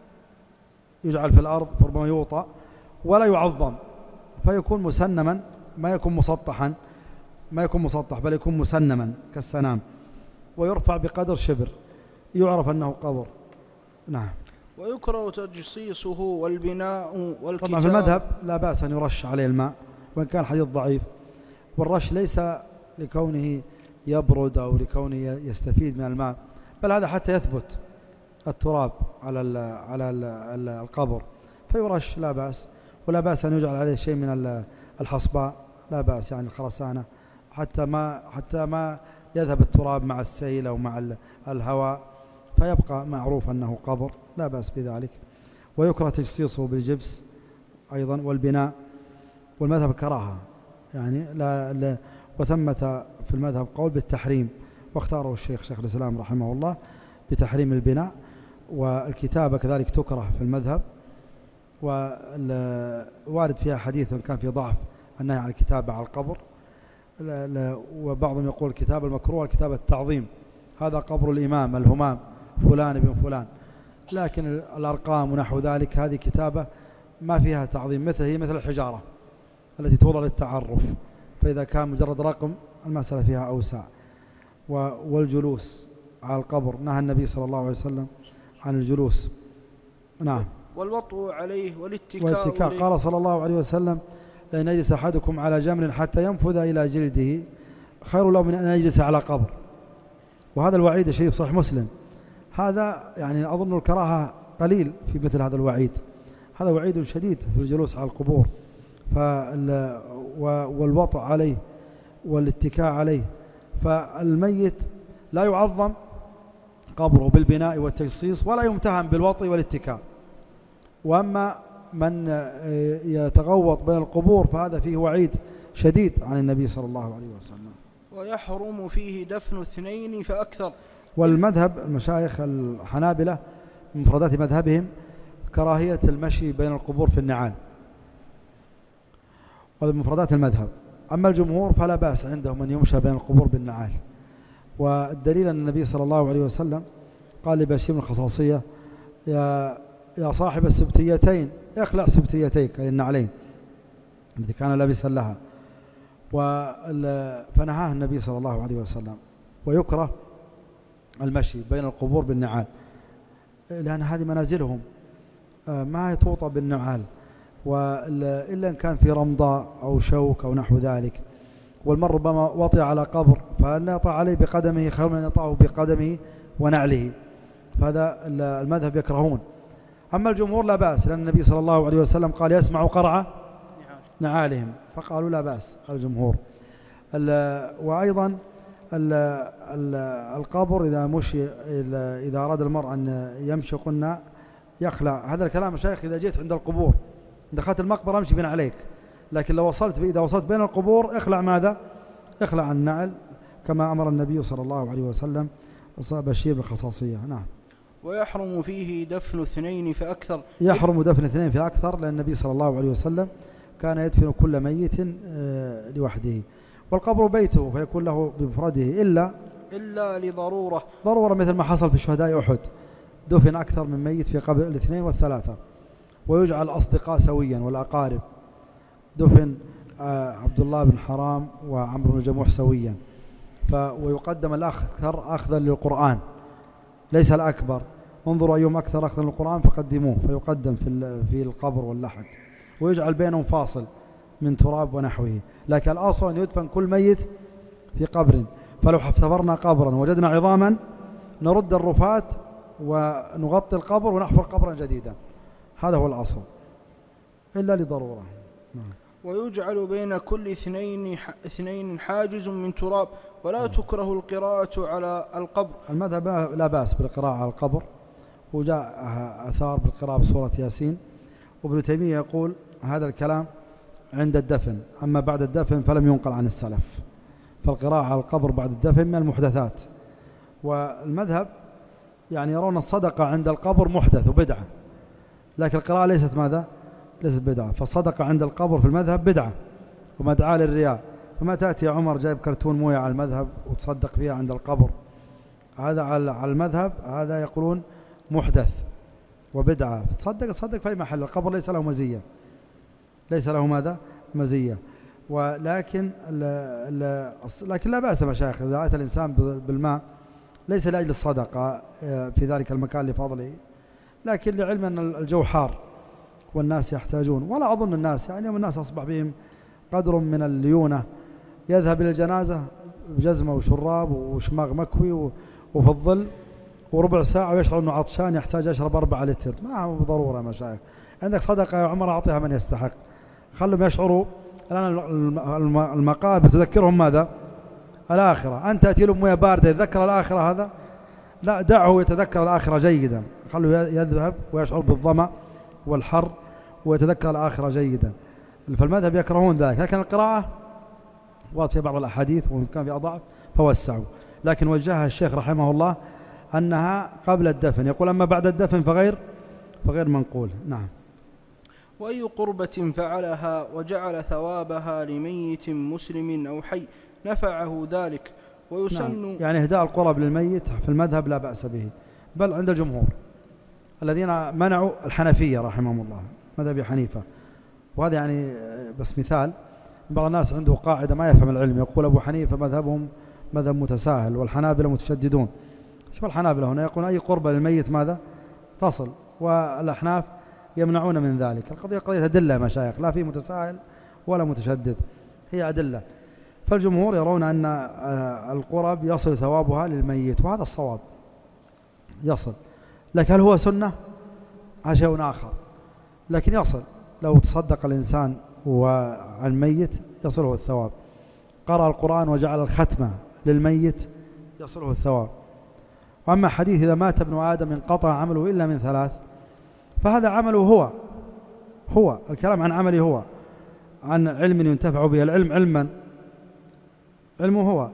يجعل في الأرض ربما يوطأ، ولا يعظم، فيكون مسنما، ما يكون مسطحا، ما يكون مسطح، بل يكون مسنما كالسنام، ويرفع بقدر شبر، يعرف أنه قبر. نعم. ويكره تجصيصه والبناء والكتاب. طبعا في المذهب لا بأس أن يرش عليه الماء، وإن كان الحديث ضعيف. والرش ليس لكونه يبرد أو لكونه يستفيد من الماء، بل هذا حتى يثبت التراب على القبر، فيرش لا بأس. ولا بأس أن يجعل عليه شيء من الحصباء، لا بأس، يعني الخرسانة، حتى ما يذهب التراب مع السيل أو مع الهواء، فيبقى معروف أنه قبر، لا بأس بذلك. ويكره تجصيصه بالجبس أيضا، والبناء. والمذهب كراهة، يعني لا وثمة في المذهب قول بالتحريم، واختاره شيخ الإسلام رحمه الله بتحريم البناء. والكتابة كذلك تكره في المذهب، ووارد فيها حديث كان في ضعف النهي عن الكتابة على القبر. وبعضهم يقول الكتابة المكروه الكتابة التعظيم، هذا قبر الإمام الهمام فلان بن فلان، لكن الأرقام ونحو ذلك هذه كتابة ما فيها تعظيم، هي مثل الحجارة التي توضع للتعرف، فإذا كان مجرد رقم المسألة فيها أوسع. والجلوس على القبر نهى النبي صلى الله عليه وسلم عن الجلوس. نعم. والوطء عليه والاتكاء. قال صلى الله عليه وسلم: لأن يجلس أحدكم على جمل حتى ينفذ إلى جلده خير له من أن يجلس على قبر. وهذا الوعيد الشريف صحيح مسلم، هذا يعني أظن الكراهة قليل في مثل هذا الوعيد، هذا وعيد شديد في الجلوس على القبور. والوطء عليه والاتكاء عليه، فالميت لا يعظم قبره بالبناء والتجصيص، ولا يمتهن بالوطء والاتكاء. وأما من يتغوط بين القبور فهذا فيه وعيد شديد عن النبي صلى الله عليه وسلم. ويحرم فيه دفن 2 فأكثر. والمذهب المشايخ الحنابلة من مفردات مذهبهم كراهية المشي بين القبور في النعال، وهذا من مفردات المذهب. أما الجمهور فلا بأس عندهم أن يمشى بين القبور بالنعال. والدليل أن النبي صلى الله عليه وسلم قال لبشير بن الخصاصية: يا صاحب السبتيتين اخلع سبتيتيك، أي النعلين التي كان لابسا لها. فنهاه النبي صلى الله عليه وسلم. ويكره المشي بين القبور بالنعال، لأن هذه منازلهم ما توطى بالنعال، إلا إن كان في رمضاء أو شوك أو نحو ذلك. والمر ربما وطئ على قبر، فلا يطع عليه بقدمه خير من أن يطعه بقدمه ونعله، فهذا المذهب يكرهون. أما الجمهور لا بأس، لأن النبي صلى الله عليه وسلم قال: يسمع قرع نعالهم، فقالوا لا بأس الجمهور. وأيضا القبر إذا مشي، إذا أراد المرء أن يمشي قلنا يخلع. هذا الكلام الشيخ إذا جيت عند القبور، دخلت المقبرة امشي بين عليك، لكن لو إذا وصلت بين القبور اخلع ماذا؟ اخلع النعل، كما أمر النبي صلى الله عليه وسلم بشير بالخصاصية. نعم. ويحرم فيه دفن 2 فأكثر. يحرم دفن 2 فأكثر، لأن النبي صلى الله عليه وسلم كان يدفن كل ميت لوحده. والقبر بيته فيكون له بمفرده إلا لضرورة، مثل ما حصل في شهداء أحد، دفن أكثر من ميت في قبر 2 و3. ويجعل الأصدقاء سويا والأقارب. دفن عبد الله بن حرام وعمرو بن جموح سويا، ويقدم الأكثر أخذا للقرآن ليس الأكبر. انظروا أيهم أكثر أخذا للقرآن فقدموه، فيقدم في القبر واللحد، ويجعل بينهم فاصل من تراب ونحوه. لكن الأصل أن يدفن كل ميت في قبر، فلو افتبرنا قبرا وجدنا عظاما نرد الرفات ونغطي القبر ونحفر قبرا جديدا، هذا هو الأصل إلا لضرورة. ويجعل بين كل اثنين حاجز من تراب، ولا تكره القراءة على القبر. المذهب لا بأس بالقراءة على القبر، وجاء أثار بالقراءة بسورة ياسين. وابن تيمية يقول هذا الكلام عند الدفن، أما بعد الدفن فلم ينقل عن السلف، فالقراءة على القبر بعد الدفن من المحدثات. والمذهب يعني يرون الصدقة عند القبر محدث وبدعة، لكن القراءة ليست ماذا؟ ليست بدعة. فالصدقة عند القبر في المذهب بدعة ومدعاة للرياء. فما تأتي عمر جايب كرتون موية على المذهب وتصدق فيها عند القبر، هذا على المذهب هذا يقولون محدث وبدعة. تصدق في أي محل، القبر ليس له مزية، ليس له ماذا؟ مزية. ولكن لكن لا بأس مشايخ إذا أتى الإنسان بالماء ليس لأجل الصدقة في ذلك المكان لفضله، لكن لعلم أن الجو حار والناس يحتاجون. ولا أظن الناس يعني الناس أصبح بهم قدر من الليونة، يذهب إلى الجنازة بجزمة وشراب وشماغ مكوي وفي الظل وربع ساعة ويشعر أنه عطشان يحتاج يشرب 4 لتر. ما هو ضرورة مشايخ. عندك صدقة يا عمر أعطيها من يستحق، خلهم يشعروا. الآن المقابر تذكرهم ماذا؟ الآخرة. أنت تأتي لهم موية باردة يتذكر الآخرة، هذا لا، دعه يتذكر الآخرة جيدا، خلوا يذهب ويشعر بالظمأ والحر ويتذكر الآخرة جيدا. فالمذهب يكرهون ذلك، لكن القراءة ورد في بعض الأحاديث وإن كان في ضعف فوسعوا، لكن وجهها الشيخ رحمه الله أنها قبل الدفن. يقول أما بعد الدفن فغير منقول. نعم. وأي قربة فعلها وجعل ثوابها لميت مسلم أو حي نفعه ذلك ويسن. نعم. يعني إهداء القرب للميت في المذهب لا بأس به، بل عند الجمهور الذين منعوا الحنفية رحمهم الله، مذهب حنيفة. وهذا يعني بس مثال. بعض الناس عنده قاعدة ما يفهم العلم، يقول أبو حنيفة مذهبهم مذهب متساهل والحنابلة متشددون. شوف الحنابلة هنا يقول أي قربة للميت ماذا؟ تصل، والأحناف يمنعون من ذلك. القضية قضية أدلة يا مشايخ، لا في متساهل ولا متشدد، هي أدلة. فالجمهور يرون أن القرب يصل ثوابها للميت، وهذا الصواب يصل. لكن هل هو سنة؟ هذا شيء آخر، لكن يصل. لو تصدق الإنسان وعن الميت يصله الثواب. قرأ القرآن وجعل الختمة للميت يصله الثواب. وأما حديث إذا مات ابن آدم انقطع عمله إلا من 3، فهذا عمله هو الكلام عن عمله هو، عن علم ينتفع به. العلم علمه هو،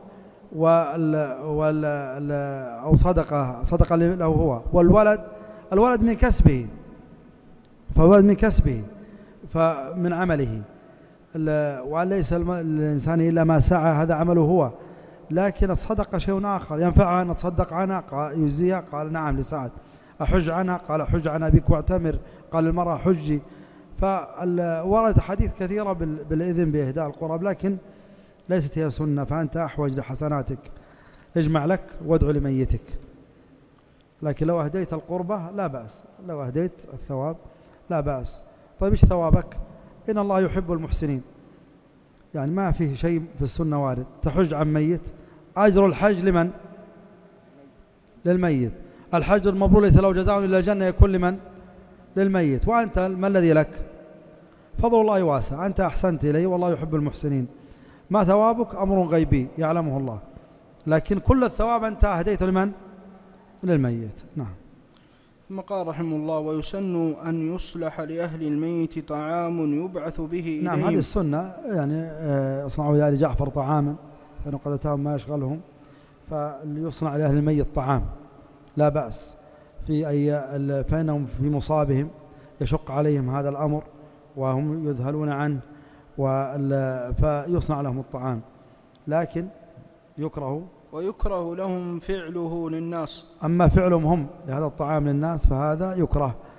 أو صدقة له هو. والولد من كسبه، فالولد من كسبه فمن عمله. وأن ليس الإنسان إلا ما سعى، هذا عمله هو. لكن الصدقة شيء آخر، ينفعها أن تصدق عنها، يجزيها؟ قال نعم لسعد. أحج عنها؟ قال حج عن أبيك واعتمر. قال المرأة حجي. فورد حديث كثيرة بالإذن بإهداء القرب، لكن ليست هي سنة. فأنت أحوج لحسناتك، اجمع لك وادعو لميتك. لكن لو أهديت القربة لا بأس، لو أهديت الثواب لا بأس. طيب إيش ثوابك؟ إن الله يحب المحسنين. يعني ما فيه شيء في السنة وارد. تحج عن ميت، أجر الحج لمن؟ للميت. الحج المبرور ليس له جزاء إلا الجنة، يكون لمن؟ للميت. وأنت ما الذي لك؟ فضل الله واسع، أنت أحسنت إليه والله يحب المحسنين. ما ثوابك أمر غيبي يعلمه الله، لكن كل الثواب أنت أهديته لمن؟ للميت. نعم. ثم قال رحمه الله ويسن أن يصلح لأهل الميت طعام يبعث به إليهم. نعم، هذه السنة. يعني يصنعوا لآل جعفر طعاما فإن قد أتاهم ما يشغلهم، فليصنع لأهل الميت طعام لا بأس. فإنهم في مصابهم يشق عليهم هذا الأمر وهم يذهلون عنه، فيصنع لهم الطعام. لكن ويكره لهم فعله للناس. أما فعلهم هم لهذا الطعام للناس فهذا يكره،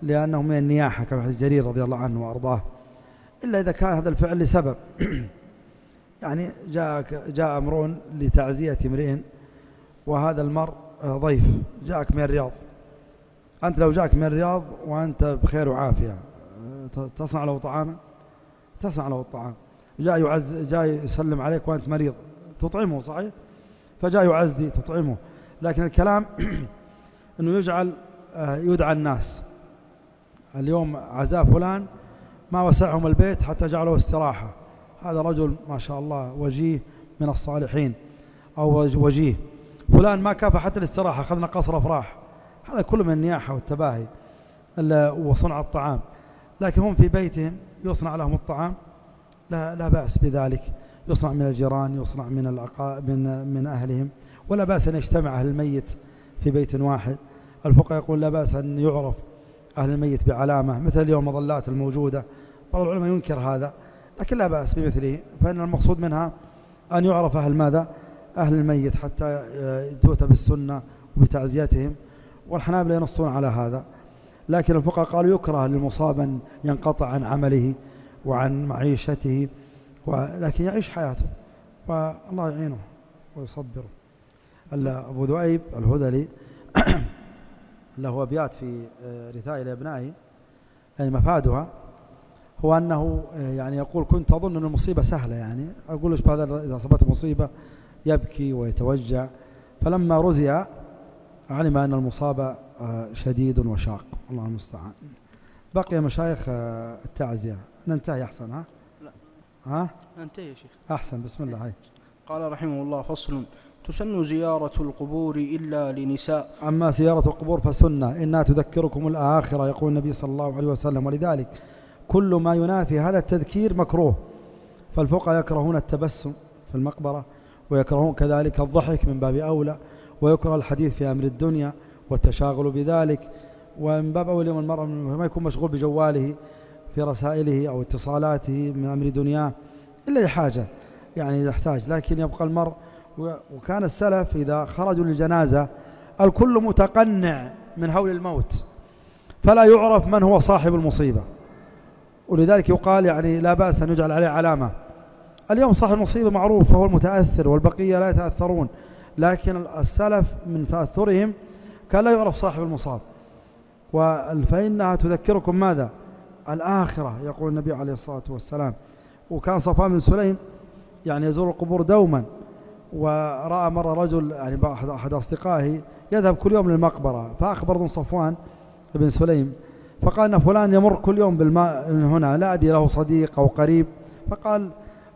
لأنه من النياحة كما حديث جرير رضي الله عنه وأرضاه، إلا إذا كان هذا الفعل لسبب يعني جاء أمر لتعزية امرئ وهذا المرء ضيف جاءك من الرياض، أنت لو جاءك من الرياض وأنت بخير وعافية تصنع له طعاما؟ تصنع له الطعام. جاء يسلم عليك وأنت مريض تطعمه صحيح؟ فجاء يعزي تطعمه. لكن الكلام أنه يدعى الناس اليوم عزاء فلان ما وسعهم البيت حتى جعلوا استراحة، هذا رجل ما شاء الله وجيه من الصالحين أو وجيه، فلان ما كافى حتى الاستراحة أخذنا قصر أفراح، هذا كله من النياحة والتباهي وصنع الطعام. لكن هم في بيتهم يصنع لهم الطعام لا بأس بذلك، يصنع من الجيران، يصنع من أهلهم، ولا بأس أن يجتمع أهل الميت في بيت واحد. الفقهاء يقول لا بأس أن يعرف أهل الميت بعلامة مثل اليوم مظلات الموجودة، بعض العلماء ينكر هذا لكن لا بأس بمثله، فإن المقصود منها أن يعرف أهل ماذا؟ أهل الميت حتى يثبت بالسنة وبتعزيتهم، والحنابلة ينصون على هذا. لكن الفقهاء قالوا يكره للمصاب أن ينقطع عن عمله وعن معيشته لكن يعيش حياته فالله يعينه ويصبره. أبو ذؤيب الهذلي له أبيات في رثائه لأبنائه يعني مفادها هو أنه يعني يقول كنت أظن أن المصيبة سهلة، يعني أقول ليش هذا إذا أصابته مصيبة يبكي ويتوجع، فلما رزي علم أن المصاب شديد وشاق. الله المستعان. بقي مشايخ التعزية ننتهي أحسن. ها ننتهي يا شيخ أحسن. بسم الله. هاي قال رحمه الله فصل تسن زيارة القبور إلا لنساء. أما زيارة القبور فسنة إنها تذكركم الآخرة يقول النبي صلى الله عليه وسلم، ولذلك كل ما ينافي هذا التذكير مكروه. فالفقهاء يكرهون التبسم في المقبرة ويكرهون كذلك الضحك من باب أولى، ويكره الحديث في أمر الدنيا والتشاغل بذلك، ومن باب أولى المرء ما يكون مشغول بجواله في رسائله أو اتصالاته من أمر دنياه إلا لحاجة يعني إذا احتاج. لكن يبقى المرء وكان السلف إذا خرجوا للجنازة الكل متقنع من هول الموت فلا يعرف من هو صاحب المصيبة، ولذلك يقال يعني لا بأس أن يجعل عليه علامة. اليوم صاحب المصيبة معروف فهو المتأثر والبقية لا يتأثرون، لكن السلف من تأثرهم كان لا يعرف صاحب المصاب. فإنها تذكركم ماذا؟ الآخرة يقول النبي عليه الصلاة والسلام. وكان صفوان بن سليم يعني يزور القبور دوما، ورأى مرة رجل يعني أحد أصدقائه يذهب كل يوم للمقبرة، فأخبر بن صفوان بن سليم فقال إن فلان يمر كل يوم بالماء هنا لا أدري له صديق أو قريب، فقال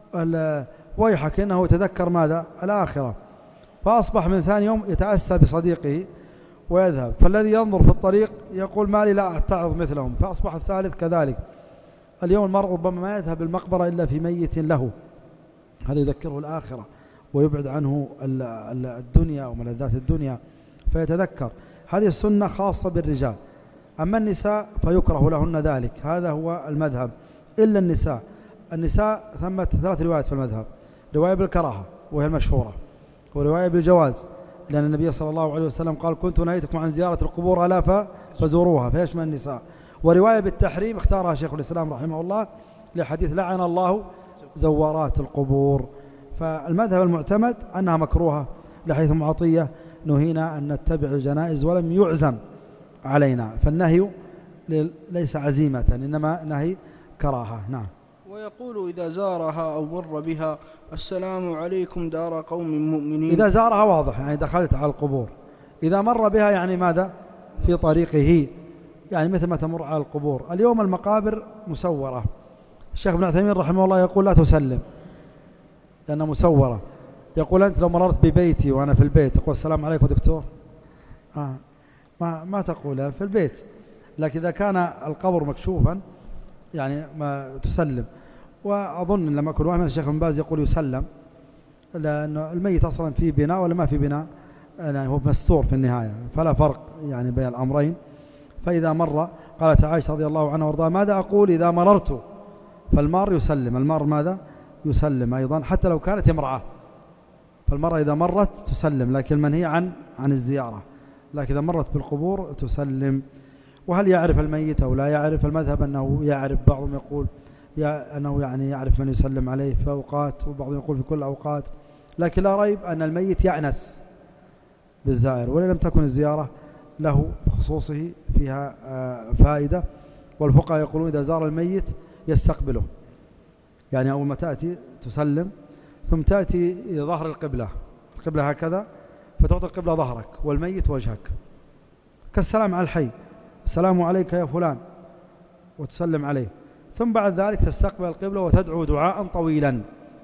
ويحك إنه يتذكر ماذا؟ الآخرة. فأصبح من ثاني يوم يتأسى بصديقه ويذهب، فالذي ينظر في الطريق يقول ما لي لا أتعظ مثلهم، فأصبح الثالث كذلك. اليوم المرء ربما ما يذهب المقبرة إلا في ميت له، هذا يذكره الآخرة ويبعد عنه الدنيا وملذات الدنيا فيتذكر. هذه السنة خاصة بالرجال. أما النساء فيكره لهن ذلك، هذا هو المذهب إلا النساء. النساء ثمة 3 روايات في المذهب، رواية بالكراهة وهي المشهورة، ورواية بالجواز لأن النبي صلى الله عليه وسلم قال كنت نهيتكم عن زيارة القبور ألا فزوروها فيشمل النساء، ورواية بالتحريم اختارها شيخ الإسلام رحمه الله لحديث لعن الله زوارات القبور. فالمذهب المعتمد أنها مكروهة لحيث معطية نهينا أن نتبع الجنائز ولم يعزم علينا، فالنهي ليس عزيمة إنما نهي كراهة. نعم. ويقول إذا زارها أو مر بها السلام عليكم دار قوم مؤمنين. إذا زارها واضح يعني دخلت على القبور، إذا مر بها يعني ماذا؟ في طريقه، يعني مثل ما تمر على القبور. اليوم المقابر مسورة، الشيخ ابن عثيمين رحمه الله يقول لا تسلم لأنها مسورة. يقول أنت لو مررت ببيتي وأنا في البيت تقول السلام عليكم دكتور، ما تقولها في البيت، لكن إذا كان القبر مكشوفا يعني ما تسلم. وأظن لما أكون واحد من الشيخ بن باز يقول يسلم، لأن الميت أصلا فيه بناء ولا ما فيه بناء، يعني هو مستور في النهاية فلا فرق يعني بين الأمرين. فإذا مر قالت عائشة رضي الله عنها وارضاها ماذا أقول إذا مررت؟ فالمار يسلم، المار ماذا؟ يسلم أيضا حتى لو كانت امرأة، فالمرأة إذا مرت تسلم لكن المنهي عن الزيارة، لكن إذا مرت بالقبور تسلم. وهل يعرف الميت أو لا يعرف؟ المذهب أنه يعرف، بعضهم يقول أنه يعني يعرف من يسلم عليه في أوقات، وبعضهم يقول في كل أوقات، لكن لا ريب أن الميت يأنس بالزائر، ولا لم تكن الزيارة له بخصوصه فيها فائدة. والفقهاء يقولون إذا زار الميت يستقبله، يعني أول ما تأتي تسلم ثم تأتي إلى ظهر القبلة هكذا، فتعطي القبلة ظهرك والميت وجهك، كالسلام على الحي، السلام عليك يا فلان، وتسلم عليه. ثم بعد ذلك تستقبل القبلة وتدعو دعاء طويلا.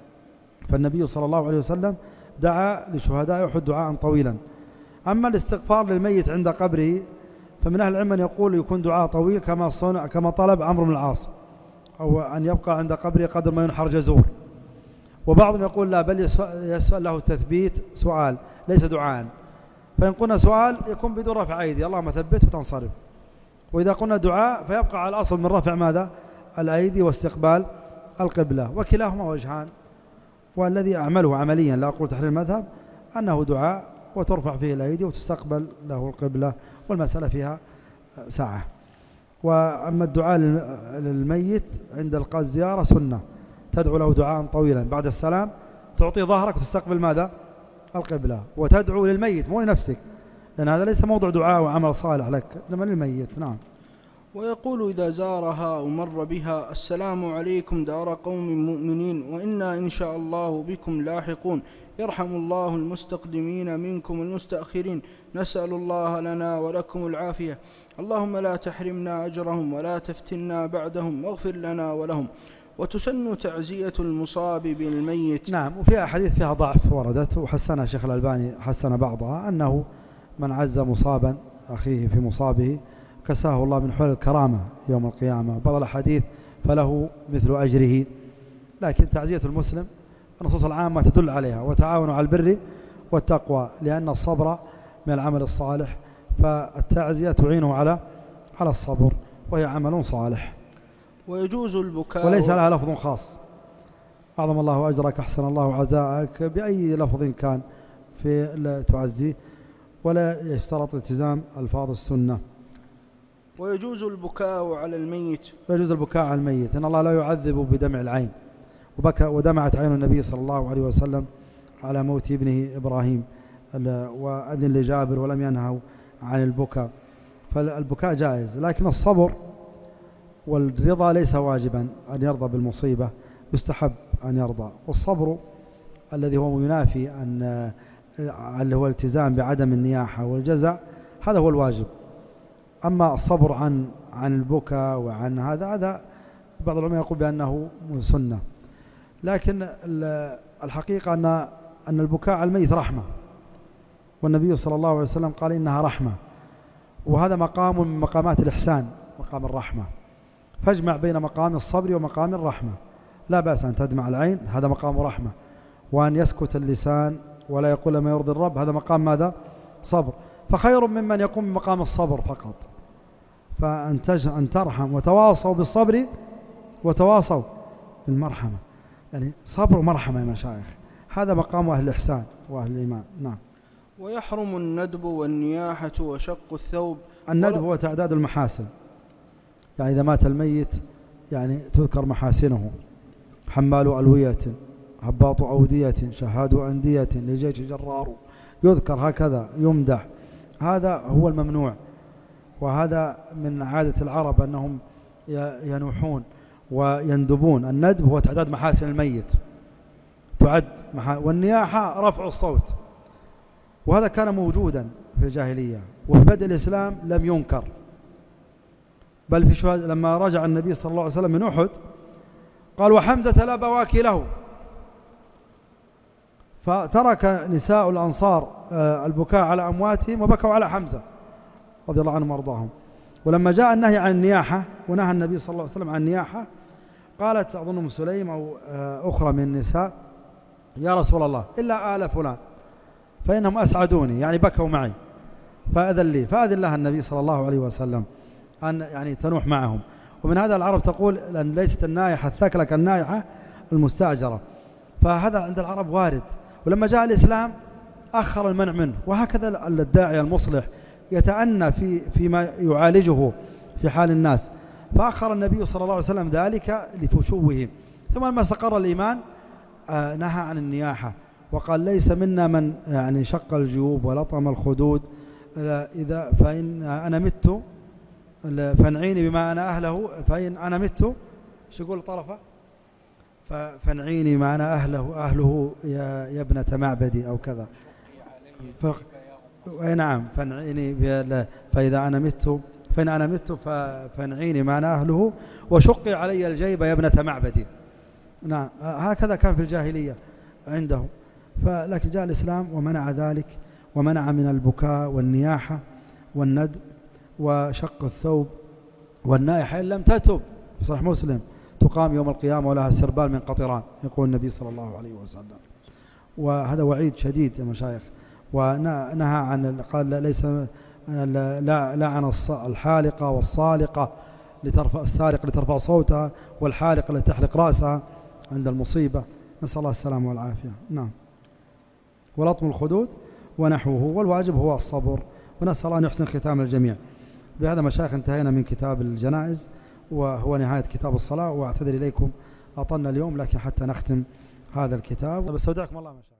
فالنبي صلى الله عليه وسلم دعا لشهداء أحد دعاء طويلا. أما الاستغفار للميت عند قبره فمن أهل العلم يقول يكون دعاء طويل كما طلب عمرو بن العاص، أو أن يبقى عند قبره قدر ما ينحر جزور. وبعضهم يقول لا، بل يسأل له التثبيت سؤال ليس دعاء، فإن قلنا سؤال يكون بدون رفع أيدي اللهم ثبت وتنصرف، وإذا قلنا دعاء فيبقى على الأصل من رفع ماذا؟ الأيدي واستقبال القبلة، وكلاهما وجهان. والذي أعمله عمليا لا أقول تحرير المذهب أنه دعاء وترفع فيه الأيدي وتستقبل له القبلة، والمسألة فيها ساعة. وأما الدعاء للميت عند الزيارة سنة، تدعو له دعاء طويلا، بعد السلام تعطي ظهرك وتستقبل ماذا؟ القبلة، وتدعو للميت مو لنفسك، لأن هذا ليس موضوع دعاء وعمل صالح لك، لما للميت. نعم. ويقول إذا زارها ومر بها: السلام عليكم دار قوم مؤمنين، وإنا إن شاء الله بكم لاحقون، يرحم الله المستقدمين منكم المستأخرين، نسأل الله لنا ولكم العافية، اللهم لا تحرمنا أجرهم ولا تفتنا بعدهم، واغفر لنا ولهم. وتسن تعزية المصاب بالميت. نعم. وفي أحاديث فيها ضعف وردت وحسنها شيخ الألباني، حسن بعضها، أنه من عز مصابا أخيه في مصابه كساه الله من حول الكرامة يوم القيامة. بعض الحديث فله مثل أجره. لكن تعزية المسلم النصوص العامة تدل عليها: وتعاونوا على البر والتقوى، لأن الصبر من العمل الصالح، فالتعزية تعينه على الصبر، وهي عمل صالح. ويجوز البكاء وليس لها لفظ خاص: أعظم الله أجرك، أحسن الله عزاءك، بأي لفظ كان في تعزيه، ولا يشترط التزام ألفاظ السنة. ويجوز البكاء على الميت. ويجوز البكاء على الميت، إن الله لا يعذب بدمع العين، ودمعت عين النبي صلى الله عليه وسلم على موت ابنه إبراهيم، وأذن لجابر ولم ينهوا عن البكاء. فالبكاء جائز، لكن الصبر والرضا ليس واجبا أن يرضى بالمصيبة، يستحب أن يرضى. والصبر الذي هو ينافي اللي هو الالتزام بعدم النياحة والجزع، هذا هو الواجب. أما الصبر عن البكاء وعن هذا بعض العلماء يقول بأنه سنة. لكن الحقيقة أن البكاء على الميت رحمة، والنبي صلى الله عليه وسلم قال إنها رحمة، وهذا مقام من مقامات الإحسان، مقام الرحمة. فاجمع بين مقام الصبر ومقام الرحمة. لا بأس أن تدمع العين، هذا مقام رحمة، وأن يسكت اللسان ولا يقول ما يرضي الرب، هذا مقام ماذا؟ صبر. فخير ممن يقوم بمقام الصبر فقط. فأن ترحم، وتواصوا بالصبر وتواصوا بالمرحمة، يعني صبر ومرحمة يا مشايخ، هذا مقام أهل الإحسان وأهل الإيمان. نعم. ويحرم الندب والنياحة وشق الثوب. الندب هو تعداد المحاسن، يعني إذا مات الميت يعني تذكر محاسنه: حمال ألوية، هباط أودية، شهاد أندية، لجيش جرار، يذكر هكذا يمدح. هذا هو الممنوع، وهذا من عادة العرب أنهم ينوحون ويندبون. الندب هو تعداد محاسن الميت، تعد والنياحة رفع الصوت، وهذا كان موجودا في الجاهلية، وفي بدء الإسلام لم ينكر. بل في لما رجع النبي صلى الله عليه وسلم من أحد قال: وحمزة لا بواكي له، فترك نساء الأنصار البكاء على أمواتهم وبكوا على حمزة رضي الله عنهم وارضاهم. ولما جاء النهي عن النياحة ونهى النبي صلى الله عليه وسلم عن النياحة، قالت أظن أم سليم أو أخرى من النساء: يا رسول الله إلا آل فلان فإنهم أسعدوني، يعني بكوا معي، فأذن لي، فأذن لها النبي صلى الله عليه وسلم أن يعني تنوح معهم. ومن هذا العرب تقول أن ليست النائحة الثكلة كالنائحة المستأجرة، فهذا عند العرب وارد. ولما جاء الإسلام أخر المنع منه. وهكذا الداعية المصلح يتأنى فيما يعالجه في حال الناس، فأخر النبي صلى الله عليه وسلم ذلك لفشوهم. ثم لما استقر الإيمان نهى عن النياحة وقال ليس منا من يعني شق الجيوب ولطم الخدود، إذا فإن أنا مت فانعيني بما أنا أهله، فإن أنا مت شو يقول طرفة فانعيني ما أنا أهله يا ابنة معبدي أو كذا. نعم فانعيني فإذا أنا مت فإن أنا مت فانعيني ما أنا أهله وشقي علي الجيب يا ابنة معبدي. نعم هكذا كان في الجاهلية عنده، لكن جاء الإسلام ومنع ذلك، ومنع من البكاء والنياحة والند وشق الثوب والنائحة إن لم تتب. صحيح مسلم تقام يوم القيامة ولها سربال من قطران، يقول النبي صلى الله عليه وسلم، وهذا وعيد شديد يا مشايخ. ونهى عن قال ليس لعن الحالقة والصالقة السارق لترفع صوتها والحالقة لتحلق رأسها عند المصيبة، نسأل الله السلامة والعافية. نعم ولطم الخدود ونحوه، والواجب هو الصبر، ونسأل الله أن يحسن ختام الجميع. بهذا مشايخ انتهينا من كتاب الجنائز وهو نهاية كتاب الصلاة، واعتذر إليكم أطلنا اليوم لكن حتى نختم هذا الكتاب. بستودعكم الله مشايخ.